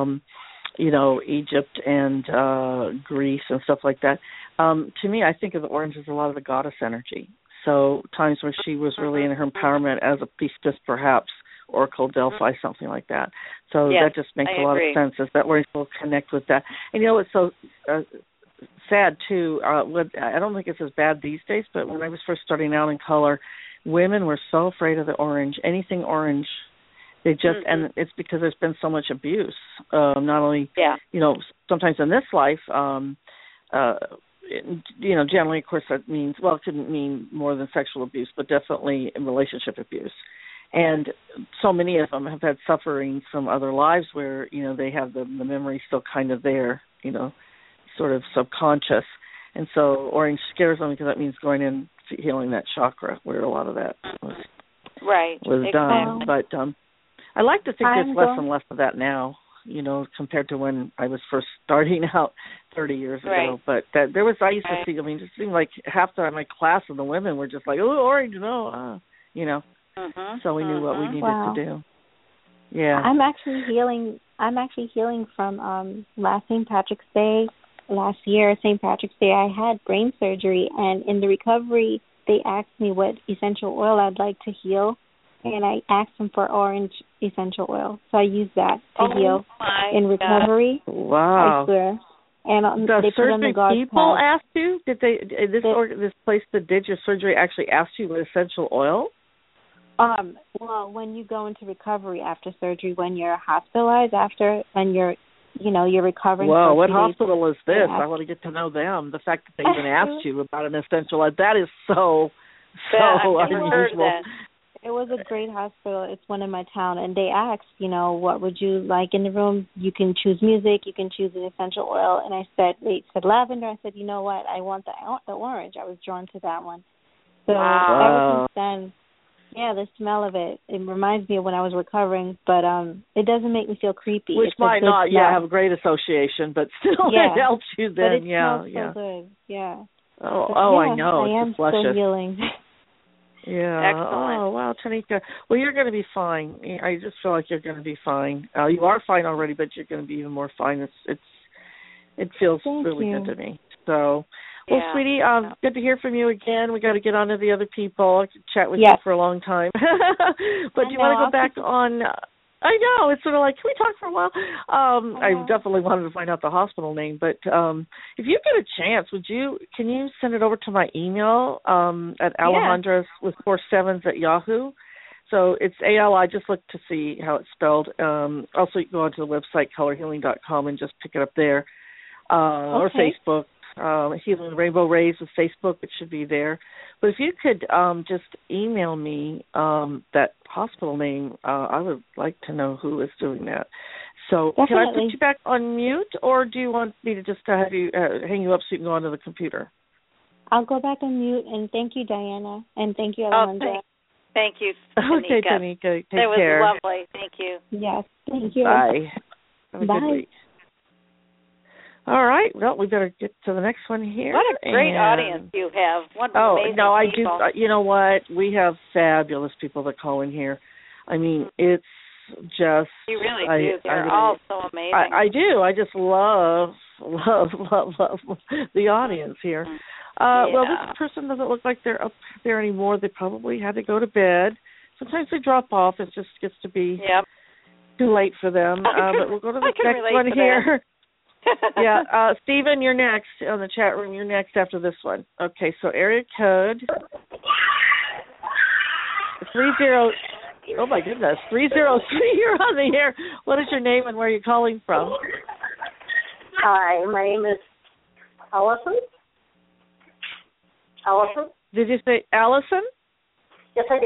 Egypt and Greece and stuff like that. To me, I think of the orange as a lot of the goddess energy. So times where she was really in her empowerment as a priestess, perhaps, Oracle Delphi, something like that. So that just makes a lot of sense, as that orange will connect with that. And it's so sad, too. I don't think it's as bad these days, but when I was first starting out in color, women were so afraid of the orange, anything orange. They just, and it's because there's been so much abuse, not only, sometimes in this life, generally, of course, that means, it couldn't mean more than sexual abuse, but definitely relationship abuse. And so many of them have had suffering from other lives where, they have the memory still kind of there, sort of subconscious. And so orange scares them because that means going in, healing that chakra where a lot of that was done. But I like to think there's less and less of that now, compared to when I was first starting out 30 years ago. But I used to see, it seemed like half my class of the women were just like, oh, orange, so we knew what we needed to do. Yeah. I'm actually healing from last St. Patrick's Day. Last year, St. Patrick's Day, I had brain surgery, and in the recovery, they asked me what essential oil I'd like to heal, and I asked them for orange essential oil. So I used that to heal in recovery. God. Wow. I swear. And the they put on the surgery people asked you? Did they? This place that did your surgery actually asked you what essential oil? Well, when you go into recovery after surgery, when you're hospitalized when you're recovering. Whoa, what hospital is this? I want to get to know them. The fact that they even asked you about an essential oil, that is so unusual. It was a great hospital. It's one in my town. And they asked, what would you like in the room? You can choose music. You can choose an essential oil. And they said lavender. I said, you know what? I want the orange. I was drawn to that one. So ever since then, the smell of it reminds me of when I was recovering. But it doesn't make me feel creepy. Which might not, have a great association, but still it helps you then. But it smells so good. Yeah. I know. I am still healing. Yeah. Excellent. Oh, wow, Tanika. Well, you're going to be fine. I just feel like you're going to be fine. You are fine already, but you're going to be even more fine. It feels really good to me. So, sweetie, good to hear from you again. We got to get on to the other people. I could chat with you for a long time. But do you want to go back on? I know. It's sort of like, can we talk for a while? I definitely wanted to find out the hospital name, but if you get a chance, can you send it over to my email at Alejandras with 4 7s at Yahoo? So it's I just look to see how it's spelled. Also, you can go onto the website, colorhealing.com, and just pick it up there. Or Facebook. Healing the Rainbow Rays with Facebook, it should be there. But if you could just email me that hospital name, I would like to know who is doing that. So Can I put you back on mute, or do you want me to just have you hang you up so you can go onto the computer? I'll go back on mute, and thank you, Diana, and thank you, Alejandra. Thank you, Tanika. Okay, Tanika, take care. It was lovely. Thank you. Yes, thank you. Bye. Have a good week. All right. Well, we better get to the next one here. What a great audience you have. What amazing people. I do. You know what? We have fabulous people that call in here. I mean, it's just. You really do. They're all so amazing. I do. I just love the audience here. Well, this person doesn't look like they're up there anymore. They probably had to go to bed. sometimes they drop off. It just gets to be too late for them. But we'll go to the next one here. Yeah, Stephen, you're next on the chat room. You're next after this one. Okay, so area code 30. Oh my goodness, 303. You're on the air. What is your name and where are you calling from? Hi, my name is Allison. Allison? Did you say Allison? Yes, I did.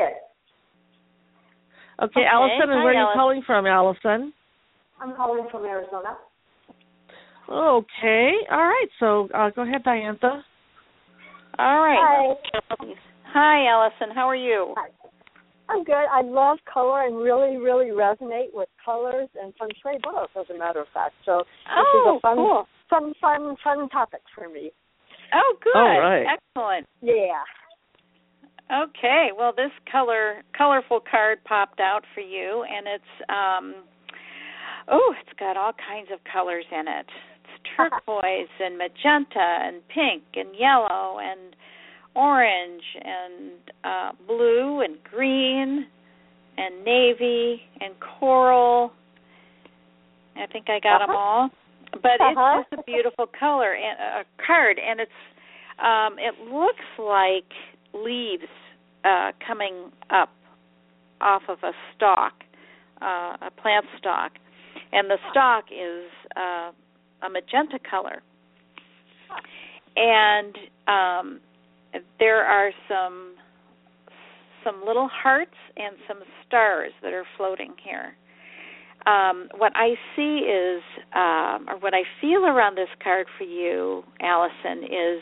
Okay, Allison, and where are you calling from, Allison? I'm calling from Arizona. Okay, all right. So go ahead, Diantha. All right. Hi. Hi, Allison. How are you? Hi. I'm good. I love color and really, really resonate with colors and feng shui books, as a matter of fact. So this is a fun topic for me. Oh, good. All right. Excellent. Yeah. Okay. Well, this colorful card popped out for you, and it's it's got all kinds of colors in it. It's turquoise and magenta and pink and yellow and orange and blue and green and navy and coral. I think I got them all. But it's just a beautiful color and card, and it's it looks like leaves coming up off of a stalk, a plant stalk, and the stalk is a magenta color. And there are some little hearts and some stars that are floating here. What I see is, or what I feel around this card for you, Allison, is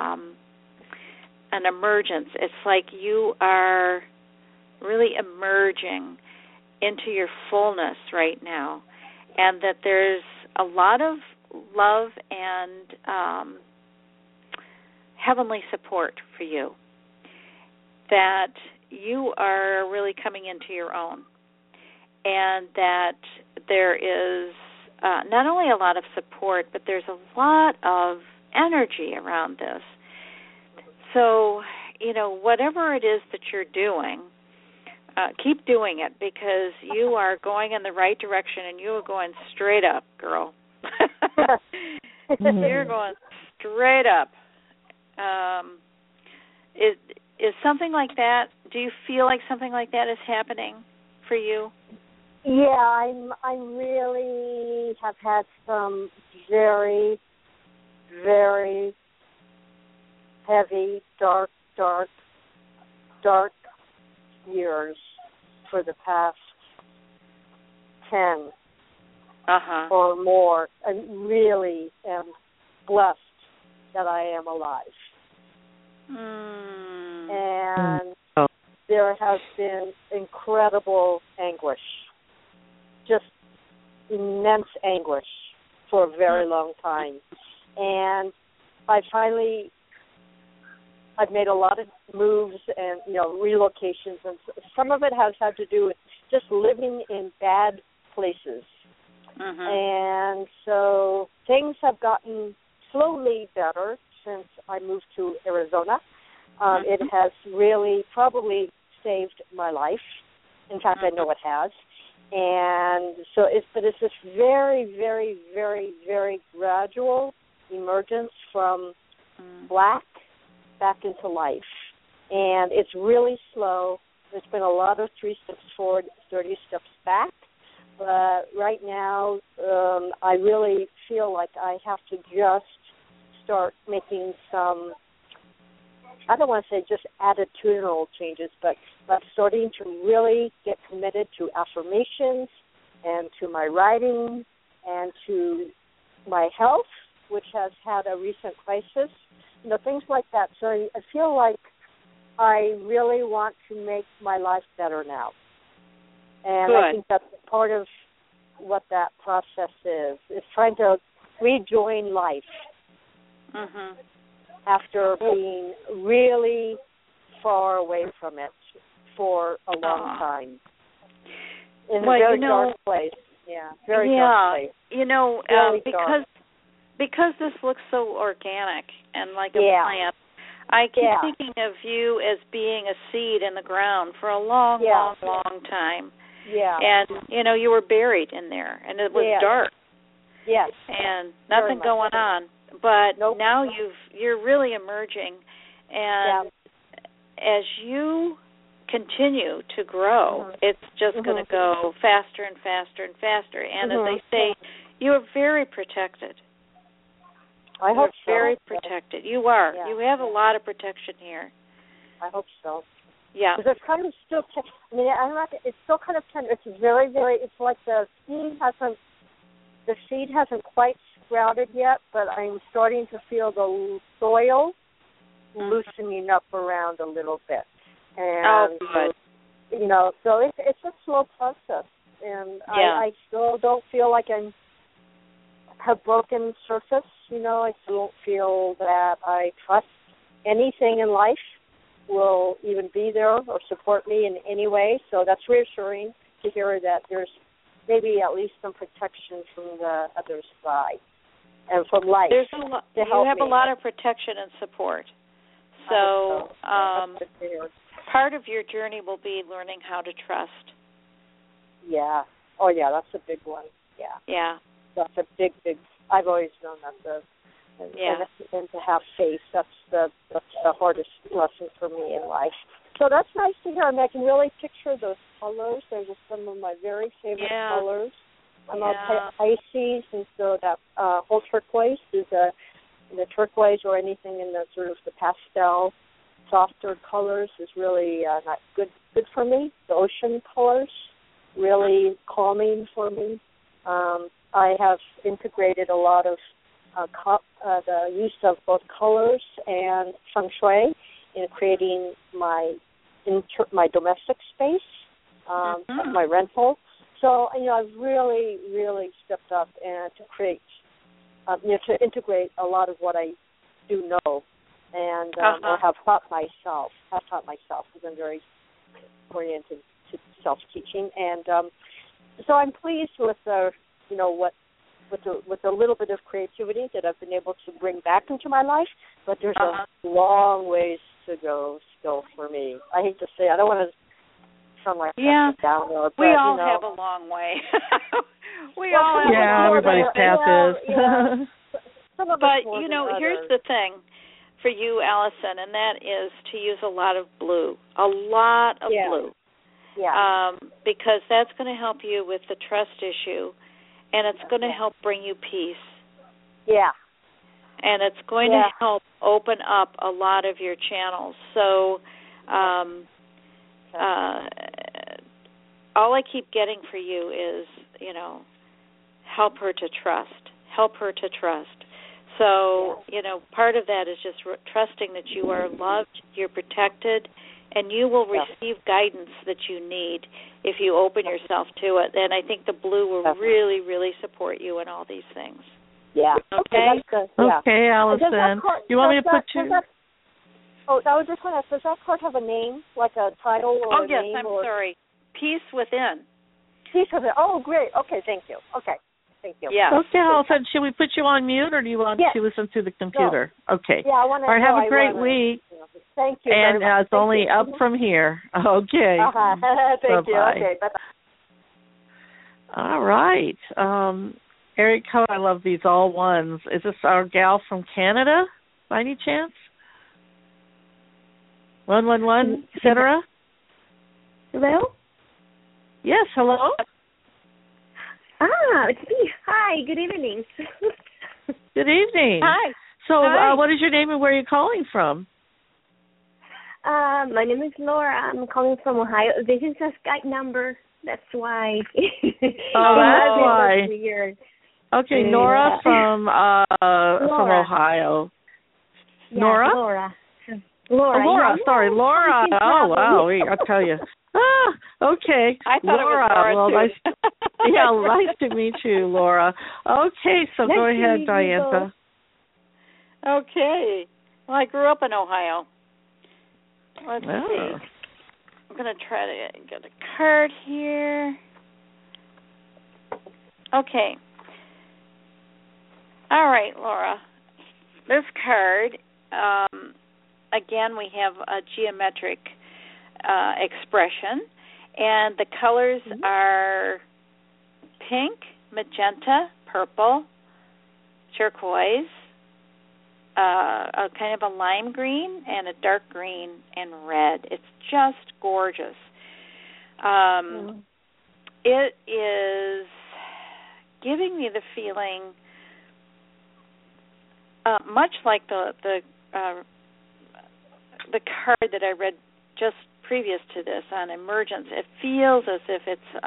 an emergence. It's like you are really emerging into your fullness right now, and that there's a lot of love and heavenly support for you, that you are really coming into your own, and that there is not only a lot of support, but there's a lot of energy around this. So, whatever it is that you're doing, keep doing it, because you are going in the right direction, and you are going straight up, girl. You're going straight up. Is something like that, do you feel like something like that is happening for you? Yeah, I really have had some very, very heavy, dark years for the past 10 or more. I really am blessed that I am alive. And there has been incredible anguish, just immense anguish for a very long time. And I've made a lot of moves and, relocations, and some of it has had to do with just living in bad places. And so things have gotten slowly better since I moved to Arizona. It has really probably saved my life. In fact, I know it has. And so it's this very, very, very, very gradual emergence from black back into life. And it's really slow. There's been a lot of 3 steps forward, 30 steps back. But right now, I really feel like I have to just start making some, I don't want to say just attitudinal changes, but I'm starting to really get committed to affirmations and to my writing and to my health, which has had a recent crisis, things like that. So I feel like I really want to make my life better now. And I think that's part of what that process is trying to rejoin life after being really far away from it for a long time. In a very dark place. Yeah, very dark place. Because this looks so organic and like a plant, I keep thinking of you as being a seed in the ground for a long, long time. Yeah. And, you were buried in there, and it was dark. Yes. And nothing going on. But now you're really emerging. And as you continue to grow, it's just going to go faster and faster and faster. And as they say, you are very protected. I hope so. Very protected. You are. Yeah. You have a lot of protection here. I hope so. Yeah. Because it's kind of still, it's still kind of tender. It's very, very, it's like the seed hasn't quite sprouted yet, but I'm starting to feel the soil loosening up around a little bit. And, good. So it's a slow process. And I still don't feel like I have broken surface. I still don't feel that I trust anything in life will even be there or support me in any way. So that's reassuring to hear that there's maybe at least some protection from the other side and from life. You have a lot of protection and support. So part of your journey will be learning how to trust. Yeah. Oh, yeah, that's a big one. Yeah. Yeah. That's a big. I've always known that and to have faith. That's the hardest lesson for me in life. So that's nice to hear. I can really picture those colors. They're just some of my very favorite colors. I'm on Pisces, and so that whole turquoise is the turquoise or anything in the sort of the pastel, softer colors is really not good for me. The ocean colors really calming for me. I have integrated a lot of the use of both colors and feng shui in creating my domestic space, my rental. So I've really, really stepped up and to create, to integrate a lot of what I do know, and or have taught myself. Because I'm very oriented to self-teaching, and so I'm pleased with the with a little bit of creativity that I've been able to bring back into my life, but there's a long ways to go still for me. I hate to say, I don't want to sound like a downer, but we all have a long way. We all have everybody's path is. But here's the thing for you, Allison, and that is to use a lot of blue, blue. Yeah. Because that's going to help you with the trust issue, and it's going to help bring you peace. Yeah. And it's going to help open up a lot of your channels. So all I keep getting for you is, help her to trust. Help her to trust. So, part of that is just trusting that you are loved, you're protected, and you will receive guidance that you need if you open yourself to it. And I think the blue will really, really support you in all these things. Yeah. Okay? Okay, Allison. You want me to put you... I was just wondering, does that card have a name, like a title or a name? Oh, yes, I'm sorry. Peace Within. Peace Within. Oh, great. Okay, thank you. Okay. Thank you. Yeah. Okay, Allison, should we put you on mute, or do you want to listen through the computer? No. Okay. Yeah, I want to. All right, have a great week. Thank you. And very much. it's only up from here. Okay. Thank you. Okay. Bye-bye. All right. Area code, I love these all ones. Is this our gal from Canada, by any chance? 111, et cetera? Hello? Yes, hello? It's me. Hi, good evening. Good evening. Hi. So what is your name and where are you calling from? My name is Laura. I'm calling from Ohio. This is a Skype number. That's why. That's why. Weird. Okay, Nora from Ohio. Yeah, Nora? Laura. Laura, sorry, Laura. Oh, wow, I'll tell you. Okay. I thought Laura. It was Laura, too. Nice to meet you, Laura. Okay, so go ahead, Diantha. Okay. Well, I grew up in Ohio. Let's see. I'm going to try to get a card here. Okay. All right, Laura. This card again, we have a geometric expression, and the colors are pink, magenta, purple, turquoise, a kind of a lime green, and a dark green, and red. It's just gorgeous. It is giving me the feeling, much like the card that I read just previous to this on emergence. It feels as if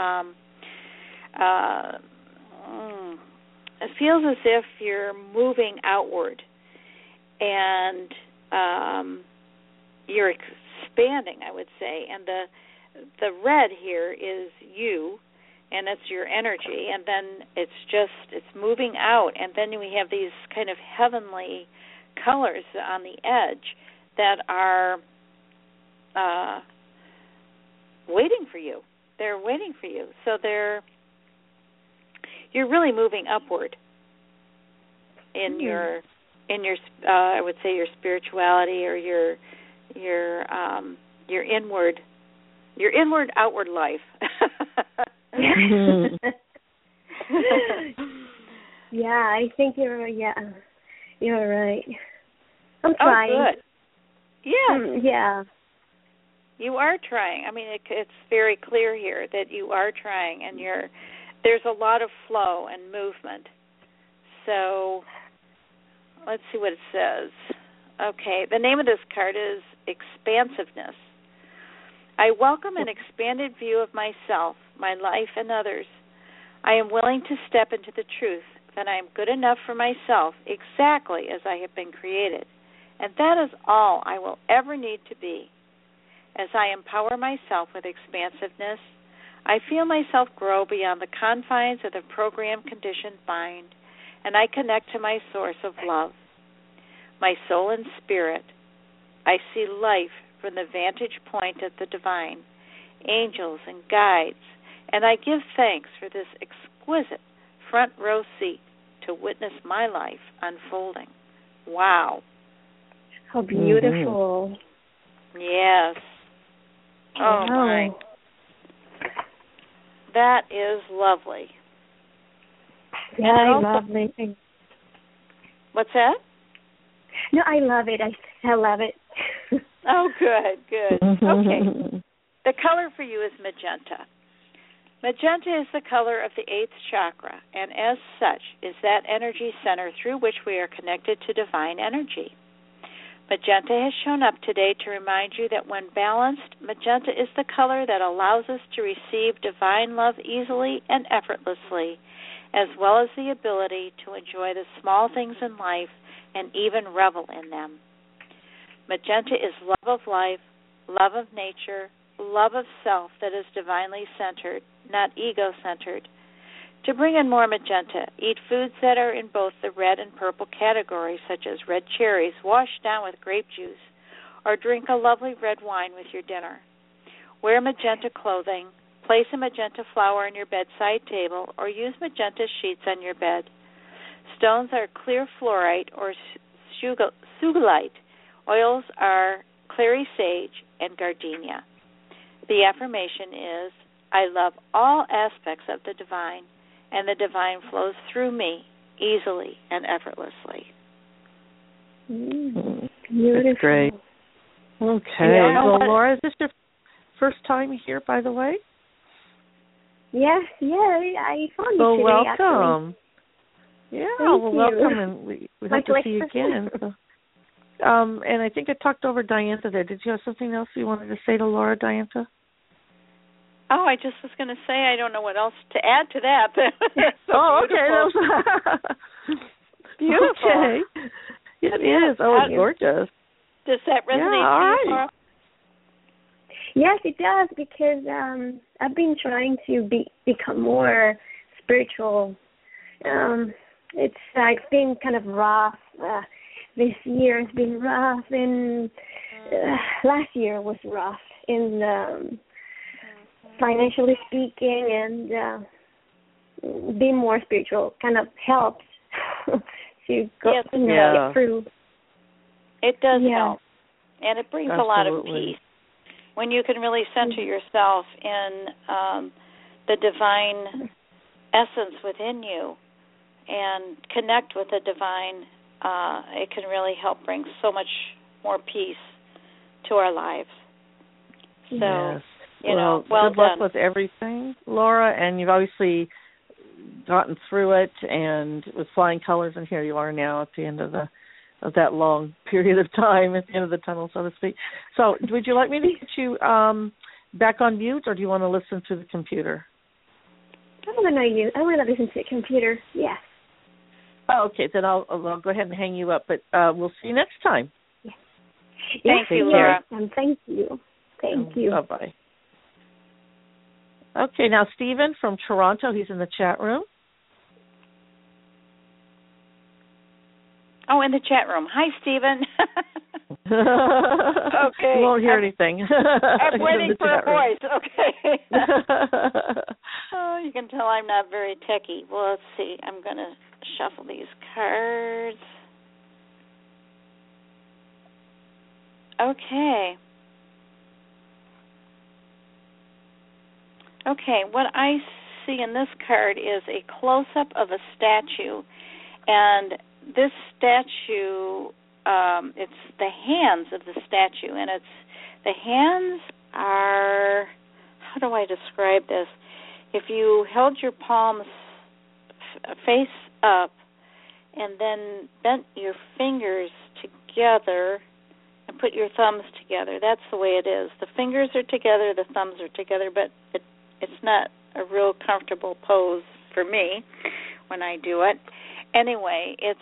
it feels as if you're moving outward, and you're expanding, I would say. And the red here is you, and it's your energy, and then it's moving out, and then we have these kind of heavenly colors on the edge that are waiting for you. They're waiting for you. So you're really moving upward in your I would say your spirituality, or your inward outward life. Yeah, I think you're right. I'm trying. Oh, good. Yeah. Yeah. You are trying. I mean, it's very clear here that you are trying, and there's a lot of flow and movement. So let's see what it says. Okay, the name of this card is Expansiveness. I welcome an expanded view of myself, my life, and others. I am willing to step into the truth that I am good enough for myself exactly as I have been created, and that is all I will ever need to be. As I empower myself with expansiveness, I feel myself grow beyond the confines of the program-conditioned mind, and I connect to my source of love, my soul and spirit. I see life from the vantage point of the divine, angels and guides, and I give thanks for this exquisite front row seat to witness my life unfolding. Wow. How beautiful. Yes. Oh, wow. my. That is lovely. Yeah, I love it. What's that? No, I love it. I love it. Oh, good. Okay. The color for you is magenta. Magenta is the color of the 8th chakra, and as such is that energy center through which we are connected to divine energy. Magenta has shown up today to remind you that when balanced, magenta is the color that allows us to receive divine love easily and effortlessly, as well as the ability to enjoy the small things in life and even revel in them. Magenta is love of life, love of nature, love of self that is divinely centered, not ego-centered. To bring in more magenta, eat foods that are in both the red and purple categories, such as red cherries washed down with grape juice, or drink a lovely red wine with your dinner. Wear magenta clothing, place a magenta flower on your bedside table, or use magenta sheets on your bed. Stones are clear fluorite or sugilite. Oils are clary sage and gardenia. The affirmation is, I love all aspects of the divine, and the divine flows through me easily and effortlessly. Beautiful. That's great. Okay. Yeah. Well, Laura, is this your first time here, by the way? Yes, I found So you today, welcome. Actually. Yeah, Thank well, you. welcome, and we hope to see you pleasure. again. So. And I think I talked over Diantha there. Did you have something else you wanted to say to Laura, Diantha? Oh, I just was going to say I don't know what else to add to that. So oh, beautiful. okay. Beautiful. Okay. Yeah, it is. Oh, it's gorgeous. Does that resonate to you, Laura? Yes, it does, because I've been trying to become more spiritual. It's been kind of rough. This year has been rough, and last year was rough in financially speaking, and being more spiritual kind of helps to go get through. It does help. And it brings a lot of peace when you can really center yourself in the divine essence within you and connect with the divine. It can really help bring so much more peace to our lives. So, yes. well good luck done. with everything, Laura, and you've obviously gotten through it, and with flying colors, and here you are now at the end of that long period of time, at the end of the tunnel, so to speak. So would you like me to get you back on mute, or do you want to listen to the computer? I want to listen to the computer, yes. Oh, okay, then I'll go ahead and hang you up, but we'll see you next time. Yes. Thank you, Laura. Thank you. Thank you. Bye-bye. Okay, now Stephen from Toronto, he's in the chat room. Oh, in the chat room. Hi, Stephen. Okay. You won't hear anything. I'm waiting for a voice. Okay. Oh, you can tell I'm not very techy. Well, let's see. I'm going to shuffle these cards. Okay. Okay, what I see in this card is a close-up of a statue, and this statue, it's the hands of the statue, and the hands are, how do I describe this? If you held your palms face up and then bent your fingers together and put your thumbs together, that's the way it is. The fingers are together, the thumbs are together, but it's not a real comfortable pose for me when I do it. Anyway, it's...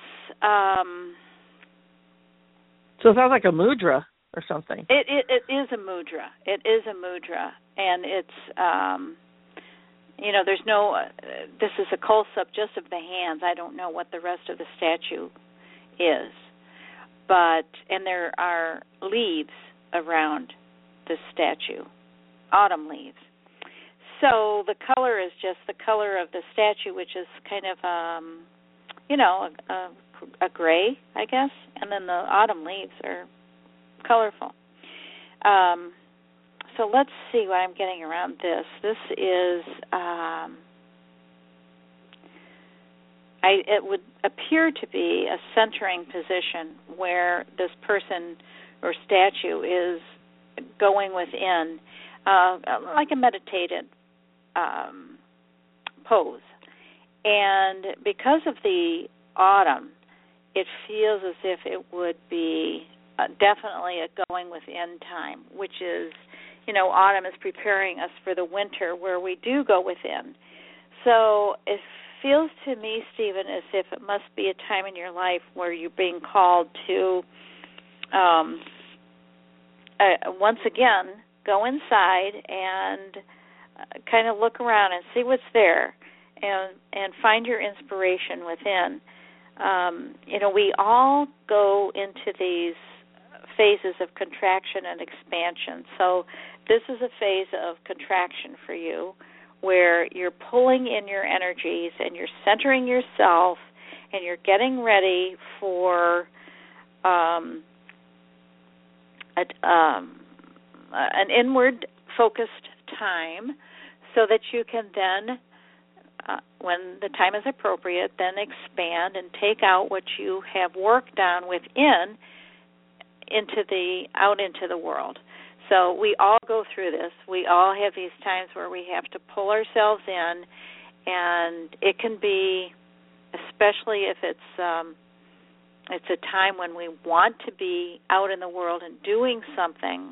So it sounds like a mudra or something. It is a mudra. It is a mudra. And it's, there's no... this is a close-up just of the hands. I don't know what the rest of the statue is. And there are leaves around this statue, autumn leaves. So the color is just the color of the statue, which is kind of, a gray, I guess, and then the autumn leaves are colorful. So let's see what I'm getting around this. This is, it would appear to be a centering position where this person or statue is going within, like a meditated pose. And because of the autumn, it feels as if it would be definitely a going within time, which is, autumn is preparing us for the winter where we do go within. So it feels to me, Stephen, as if it must be a time in your life where you're being called to, once again, go inside and kind of look around and see what's there and find your inspiration within. We all go into these phases of contraction and expansion. So this is a phase of contraction for you where you're pulling in your energies and you're centering yourself and you're getting ready for an inward-focused time so that you can then, when the time is appropriate, then expand and take out what you have worked on within out into the world. So we all go through this. We all have these times where we have to pull ourselves in, and it can be, especially if it's a time when we want to be out in the world and doing something.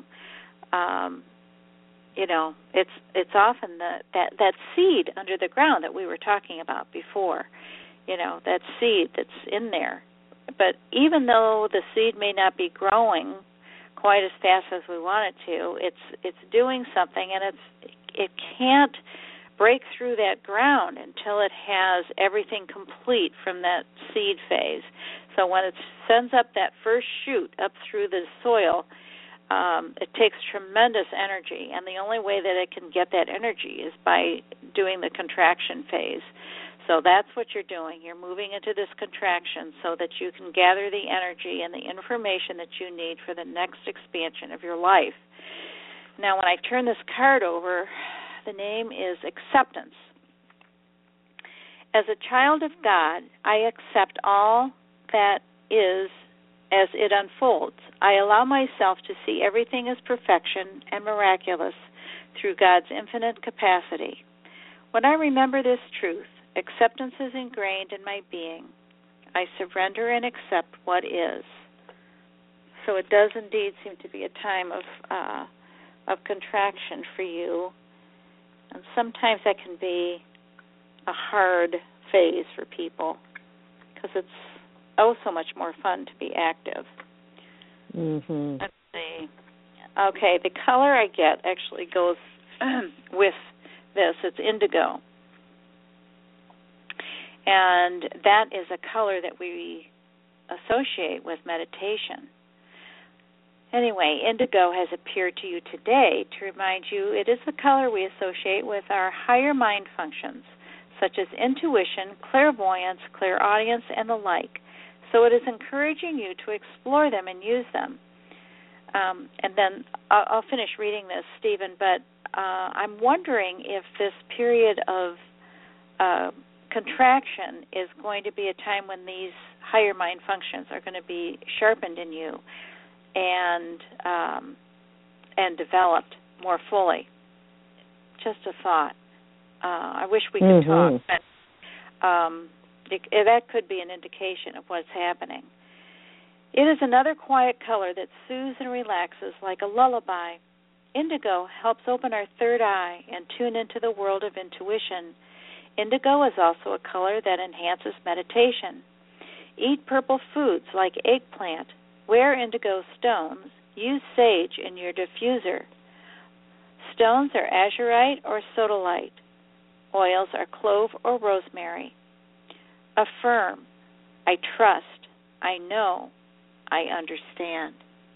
It's often that seed under the ground that we were talking about before. That seed that's in there. But even though the seed may not be growing quite as fast as we want it to, it's doing something, and it can't break through that ground until it has everything complete from that seed phase. So when it sends up that first shoot up through the soil, it takes tremendous energy, and the only way that it can get that energy is by doing the contraction phase. So that's what you're doing. You're moving into this contraction so that you can gather the energy and the information that you need for the next expansion of your life. Now, when I turn this card over, the name is Acceptance. As a child of God, I accept all that is as it unfolds. I allow myself to see everything as perfection and miraculous through God's infinite capacity. When I remember this truth, acceptance is ingrained in my being. I surrender and accept what is. So it does indeed seem to be a time of contraction for you. And sometimes that can be a hard phase for people because it's so much more fun to be active. Mm-hmm. Let's see. Okay, the color I get actually goes with this. It's indigo. And that is a color that we associate with meditation. Anyway, indigo has appeared to you today to remind you it is the color we associate with our higher mind functions, such as intuition, clairvoyance, clairaudience, and the like. So it is encouraging you to explore them and use them. And then I'll finish reading this, Stephen, but I'm wondering if this period of contraction is going to be a time when these higher mind functions are going to be sharpened in you and developed more fully. Just a thought. I wish we could talk, but that could be an indication of what's happening. It is another quiet color that soothes and relaxes like a lullaby. Indigo helps open our third eye and tune into the world of intuition. Indigo is also a color that enhances meditation. Eat purple foods like eggplant. Wear indigo stones. Use sage in your diffuser. Stones are azurite or sodalite. Oils are clove or rosemary. Affirm, I trust, I know, I understand.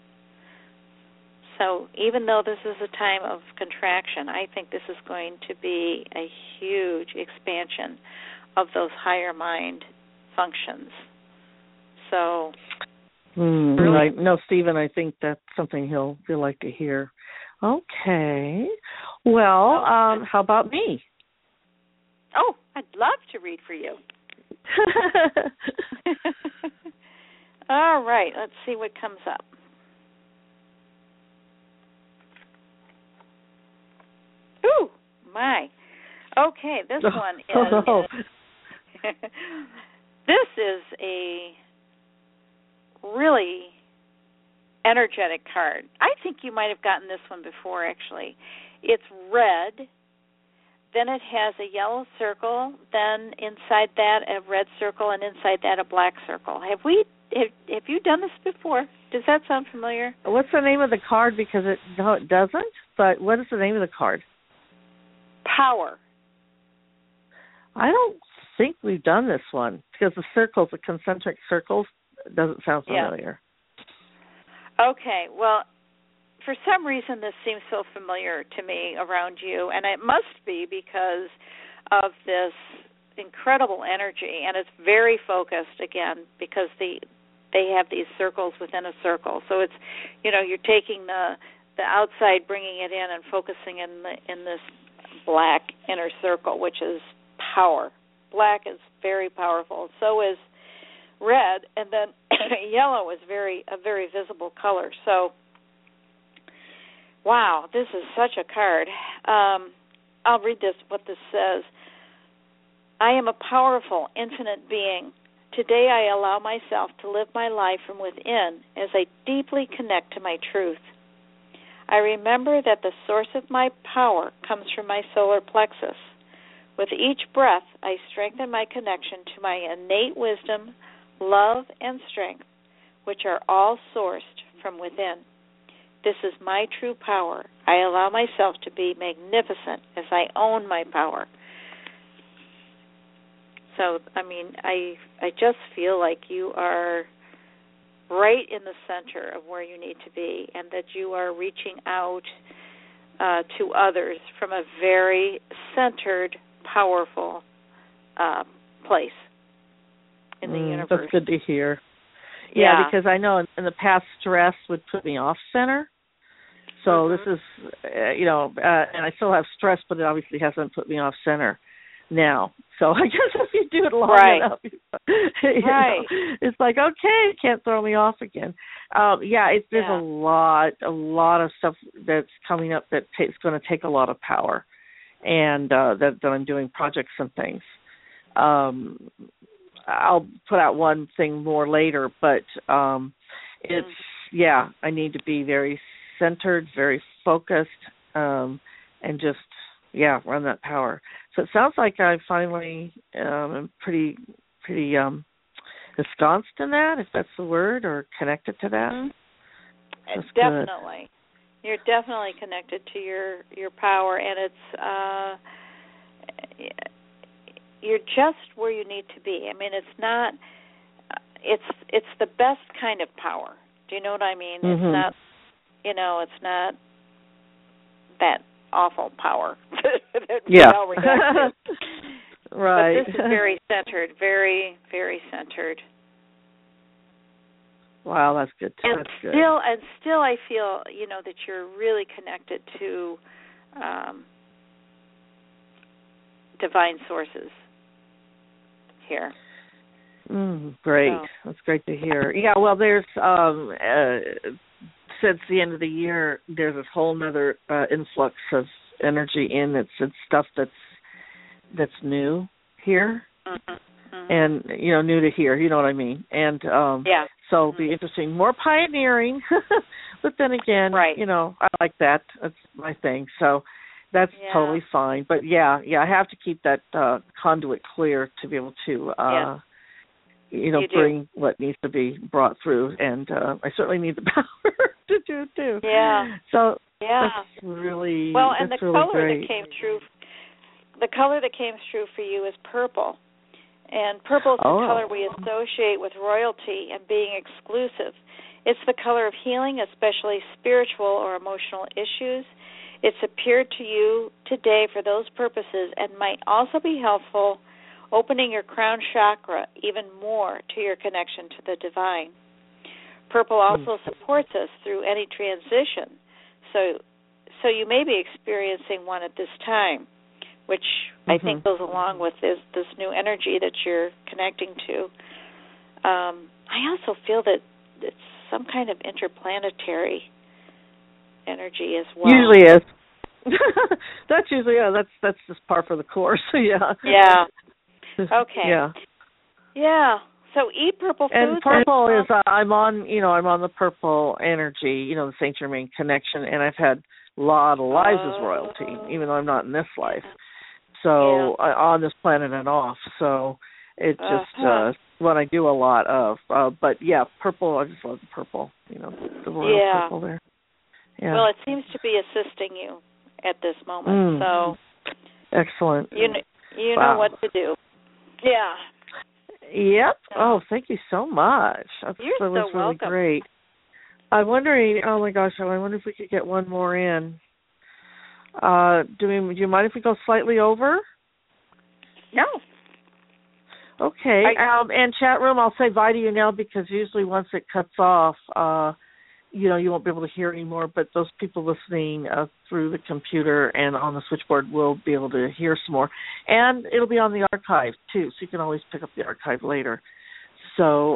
So even though this is a time of contraction, I think this is going to be a huge expansion of those higher mind functions. So, really, right. No, Stephen, I think that's something he'll like to hear. Okay. Well, how about me? Oh, I'd love to read for you. All right, let's see what comes up. Ooh, my. Okay, this one is... This is a really energetic card. I think you might have gotten this one before, actually. It's red. Then it has a yellow circle, then inside that a red circle, and inside that a black circle. Have you done this before? Does that sound familiar? What's the name of the card? Because it doesn't, but what is the name of the card? Power. I don't think we've done this one because the circles, the concentric circles, doesn't sound familiar. Yeah. Okay, well, for some reason, this seems so familiar to me around you, and it must be because of this incredible energy, and it's very focused, again, because they have these circles within a circle. So it's, you're taking the outside, bringing it in, and focusing in this black inner circle, which is power. Black is very powerful. So is red, and then yellow is a very visible color. So, wow, this is such a card. I'll read what this says. I am a powerful, infinite being. Today I allow myself to live my life from within as I deeply connect to my truth. I remember that the source of my power comes from my solar plexus. With each breath, I strengthen my connection to my innate wisdom, love, and strength, which are all sourced from within. This is my true power. I allow myself to be magnificent as I own my power. So, I just feel like you are right in the center of where you need to be, and that you are reaching out to others from a very centered, powerful place in the universe. That's good to hear. Yeah, because I know in the past stress would put me off center. So this is, and I still have stress, but it obviously hasn't put me off center now. So I guess if you do it long enough, you know, it's like, okay, can't throw me off again. There's a lot of stuff that's coming up that it's going to take a lot of power, and that I'm doing projects and things. I'll put out one thing more later, but it's, I need to be very centered, very focused, and just, run that power. So it sounds like I finally am pretty ensconced in that, if that's the word, or connected to that. That's definitely. Good. You're definitely connected to your power, and it's you're just where you need to be. I mean, it's not. It's the best kind of power. Do you know what I mean? It's not. It's not that awful power that we all react to. Right. But this is very centered, very, very centered. Wow, that's good too. And still, I feel that you're really connected to divine sources here. Great. So. That's great to hear. Yeah. Well, there's since the end of the year, there's this whole other influx of energy in. It's stuff that's new here, and new to here. You know what I mean? And so it'll be interesting. More pioneering, but then again, I like that. That's my thing. So that's totally fine. But I have to keep that conduit clear to be able to. Bring what needs to be brought through, and I certainly need the power to do it too. Yeah. So that's really and the really color great. that came through. The color that came through for you is purple, and purple is the color we associate with royalty and being exclusive. It's the color of healing, especially spiritual or emotional issues. It's appeared to you today for those purposes and might also be helpful opening your crown chakra even more to your connection to the divine. Purple also supports us through any transition, so you may be experiencing one at this time, which I think goes along with this new energy that you're connecting to. I also feel that it's some kind of interplanetary energy as well. Usually is. That's usually that's just par for the course. Yeah. Okay. Yeah. So eat purple foods. And purple is I'm on the purple energy, the Saint Germain connection, and I've had a lot of lives as royalty, even though I'm not in this life. So on this planet and off. So it's just what I do a lot of. But purple. I just love the purple. The royal purple there. Yeah. Well, it seems to be assisting you at this moment. So excellent. You know what to do. Yeah. Yep. Oh, thank you so much. That was really welcome. Great. I'm wondering, oh my gosh, I wonder if we could get one more in. Do you mind if we go slightly over? No. Okay. And chat room, I'll say bye to you now because usually once it cuts off, you won't be able to hear anymore, but those people listening through the computer and on the switchboard will be able to hear some more. And it'll be on the archive, too, so you can always pick up the archive later. So,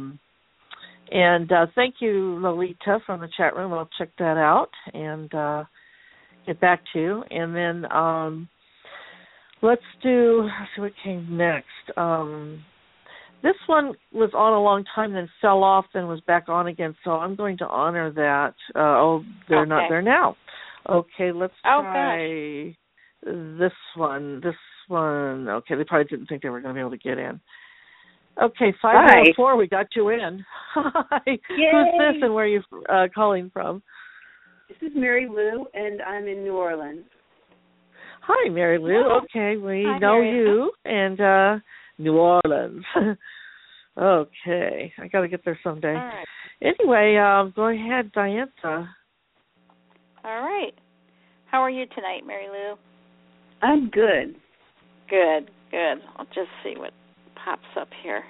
thank you, Lolita, from the chat room. I'll check that out and get back to you. And then let's see what came next. This one was on a long time, then fell off, then was back on again. So I'm going to honor that. They're not there now. Okay, let's try this one. This one. Okay, they probably didn't think they were going to be able to get in. Okay, 504. We got you in. Hi. Yay. Who's this, and where are you calling from? This is Mary Lou, and I'm in New Orleans. Hi, Mary Lou. Okay, we know you, and New Orleans. Okay, I got to get there someday. All right. Anyway, go ahead, Diantha. All right. How are you tonight, Mary Lou? I'm good. Good. I'll just see what pops up here.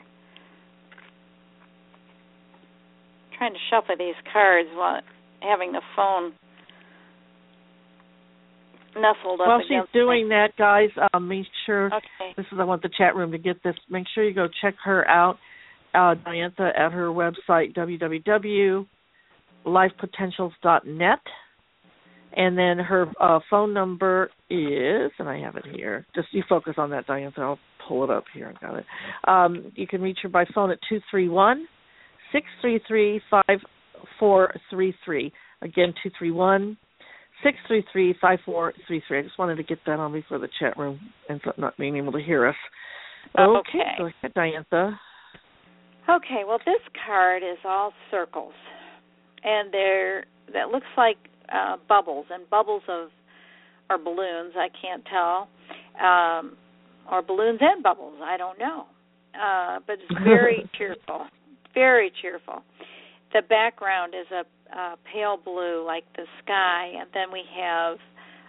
I'm trying to shuffle these cards while having the phone nestled up While against she's doing that, guys, make sure, okay. I want the chat room to get this, make sure you go check her out, Diantha, at her website, www.lifepotentials.net. And then her phone number is, and I have it here, just you focus on that, Diantha, I'll pull it up here. I got it. You can reach her by phone at 231-633-5433. Again, 231-633-5433. I just wanted to get that on before the chat room ends up not being able to hear us. Okay. Go ahead, Diantha. Okay, well, this card is all circles. And that looks like bubbles, and bubbles or balloons, I can't tell, or balloons and bubbles, I don't know. But it's very cheerful, very cheerful. The background is a pale blue, like the sky, and then we have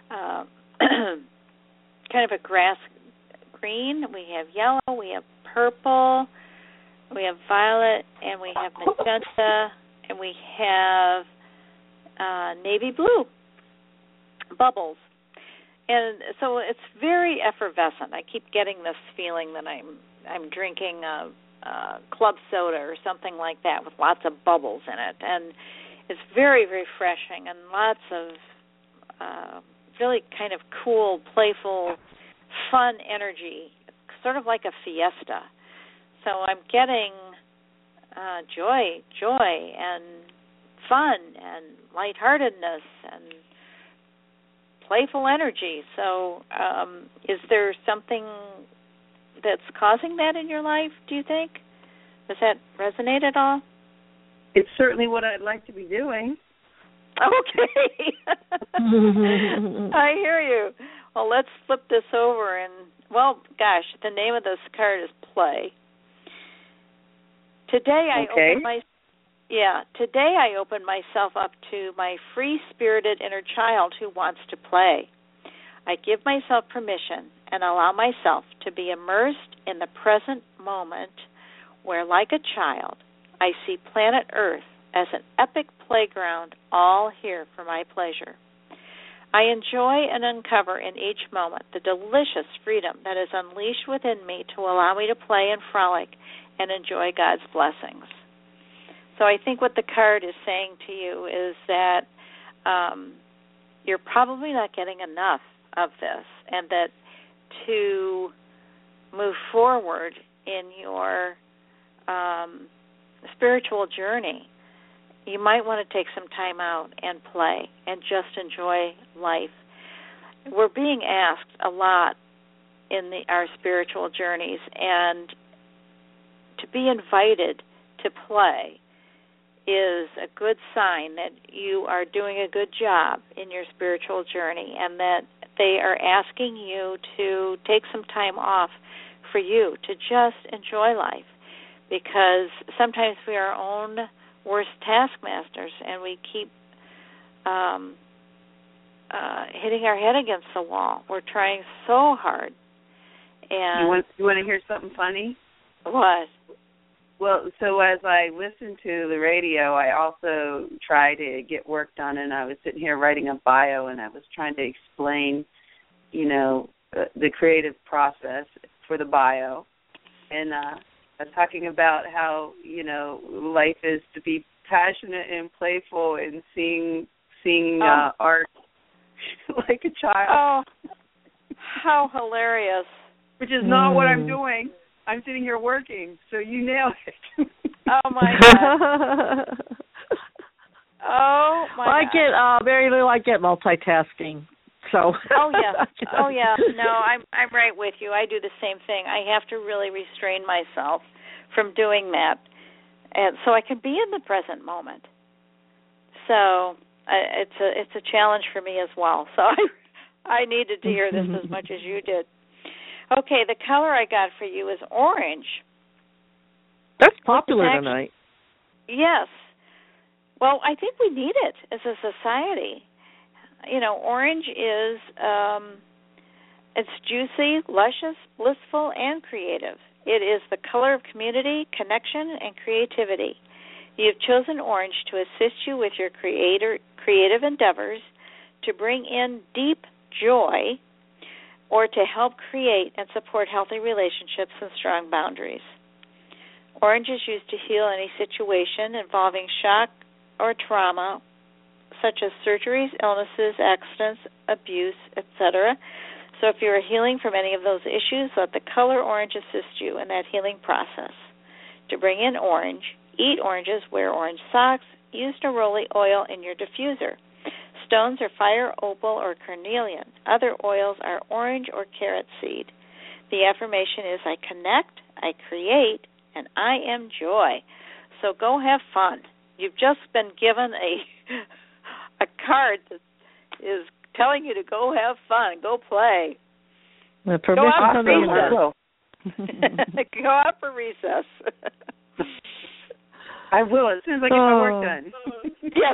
kind of a grass green. We have yellow, we have purple, we have violet, and we have magenta, and we have navy blue bubbles. And so it's very effervescent. I keep getting this feeling that I'm drinking a club soda or something like that with lots of bubbles in it. And it's very, very refreshing and lots of really kind of cool, playful, fun energy, sort of like a fiesta. So I'm getting joy and fun and lightheartedness and playful energy. So is there something that's causing that in your life, do you think? Does that resonate at all? It's certainly what I'd like to be doing. Okay. I hear you. Well, let's flip this over and, well, gosh, the name of this card is Play. Today I open myself up to my free-spirited inner child who wants to play. I give myself permission and allow myself to be immersed in the present moment where, like a child, I see planet Earth as an epic playground, all here for my pleasure. I enjoy and uncover in each moment the delicious freedom that is unleashed within me to allow me to play and frolic and enjoy God's blessings. So I think what the card is saying to you is that you're probably not getting enough of this, and that to move forward in your spiritual journey, you might want to take some time out and play and just enjoy life. We're being asked a lot in our spiritual journeys, and to be invited to play is a good sign that you are doing a good job in your spiritual journey, and that they are asking you to take some time off for you to just enjoy life, because sometimes we are our own worst taskmasters and we keep hitting our head against the wall. We're trying so hard. And you want to hear something funny? What? Well, so as I listen to the radio, I also try to get work done, and I was sitting here writing a bio, and I was trying to explain, the creative process for the bio, and I was talking about how, life is to be passionate and playful and seeing art like a child. Oh, how hilarious. Which is not what I'm doing. I'm sitting here working, so you nailed it. Oh, my God. Oh, my God. I get, Mary Lou, I get multitasking. So. Oh, yeah. Oh, yeah. No, I'm right with you. I do the same thing. I have to really restrain myself from doing that, and so I can be in the present moment. So it's a challenge for me as well. So I needed to hear this as much as you did. Okay, the color I got for you is orange. That's popular tonight. Yes. Well, I think we need it as a society. Orange is, it's juicy, luscious, blissful, and creative. It is the color of community, connection, and creativity. You have chosen orange to assist you with your creative endeavors, to bring in deep joy, or to help create and support healthy relationships and strong boundaries. Orange is used to heal any situation involving shock or trauma, such as surgeries, illnesses, accidents, abuse, etc. So if you are healing from any of those issues, let the color orange assist you in that healing process. To bring in orange, eat oranges, wear orange socks, use neroli oil in your diffuser. Stones are fire, opal, or carnelian. Other oils are orange or carrot seed. The affirmation is, I connect, I create, and I am joy. So go have fun. You've just been given a card that is telling you to go have fun, go play. The permission from the Go out for recess. I will as soon as I get my work done. Yes,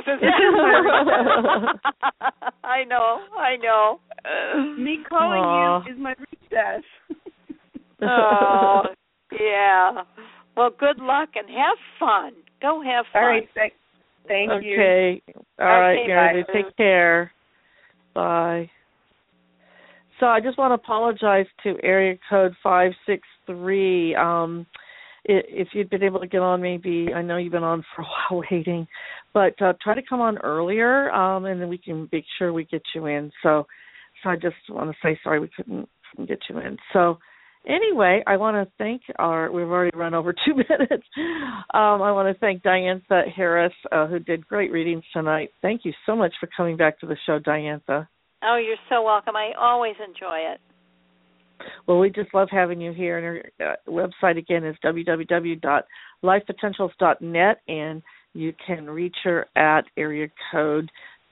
I know. Me calling you is my recess. Oh, yeah. Well, good luck and have fun. Go have fun. All right, thank you. Okay. All right, Gary. Take care. Bye. So I just want to apologize to area code 563. If you'd been able to get on, maybe, I know you've been on for a while waiting, but try to come on earlier, and then we can make sure we get you in. So I just want to say sorry we couldn't get you in. So anyway, I want to thank we've already run over 2 minutes. I want to thank Diantha Harris, who did great readings tonight. Thank you so much for coming back to the show, Diantha. Oh, you're so welcome. I always enjoy it. Well, we just love having you here. And our website, again, is www.lifepotentials.net, and you can reach her at area code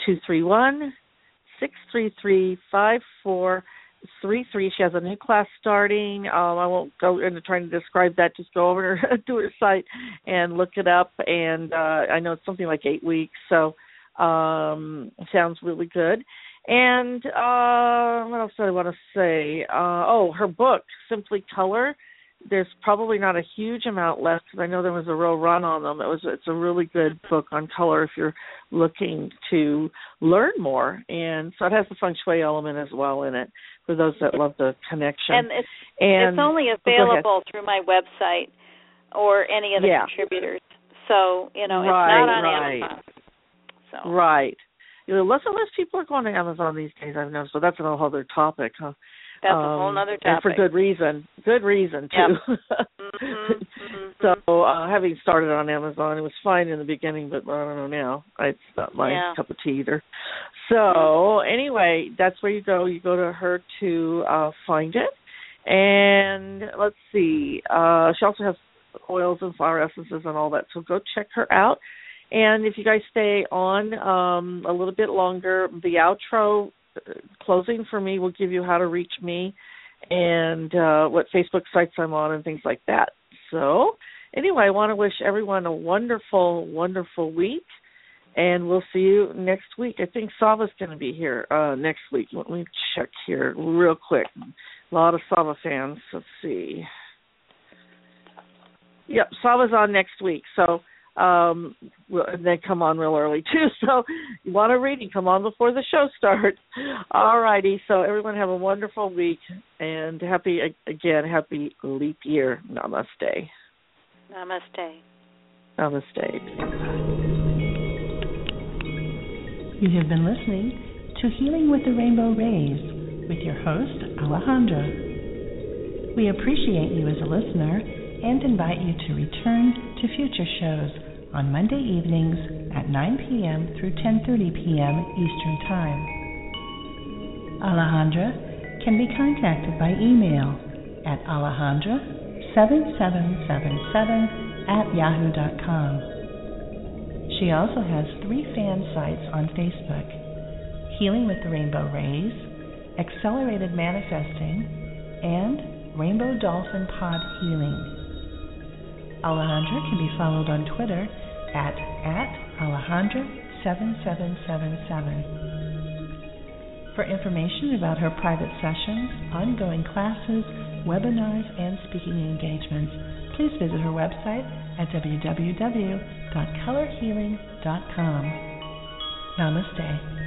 231-633-5433. She has a new class starting. I won't go into trying to describe that. Just go over to her site and look it up. And I know it's something like 8 weeks, so it sounds really good. And what else do I want to say? Her book, Simply Color. There's probably not a huge amount left because I know there was a real run on them. It's a really good book on color if you're looking to learn more. And so it has the feng shui element as well in it for those that love the connection. And it's only available through my website or any of the contributors. So, it's not on Amazon. So. Right. Less and less people are going to Amazon these days, I've noticed, but that's a whole other topic, huh? That's a whole other topic. And for good reason. Good reason, too. Yep. So having started on Amazon, it was fine in the beginning, but I don't know now. It's not my cup of tea either. So anyway, that's where you go. You go to her to find it. And let's see. She also has oils and flower essences and all that, so go check her out. And if you guys stay on a little bit longer, the outro closing for me will give you how to reach me and what Facebook sites I'm on and things like that. So anyway, I want to wish everyone a wonderful, wonderful week, and we'll see you next week. I think Sava's going to be here next week. Let me check here real quick. A lot of Sava fans. Let's see. Yep, Sava's on next week, so... and then come on real early too. So you want a reading, come on before the show starts. All righty. So everyone have a wonderful week and happy leap year. Namaste. Namaste. Namaste. You have been listening to Healing with the Rainbow Rays with your host, Alejandra. We appreciate you as a listener and invite you to return to future shows on Monday evenings at 9 p.m. through 10:30 p.m. Eastern Time. Alejandra can be contacted by email at alejandra7777@yahoo.com. She also has 3 fan sites on Facebook: Healing with the Rainbow Rays, Accelerated Manifesting, and Rainbow Dolphin Pod Healing. Alejandra can be followed on Twitter at Alejandra7777. For information about her private sessions, ongoing classes, webinars, and speaking engagements, please visit her website at www.colorhealing.com. Namaste.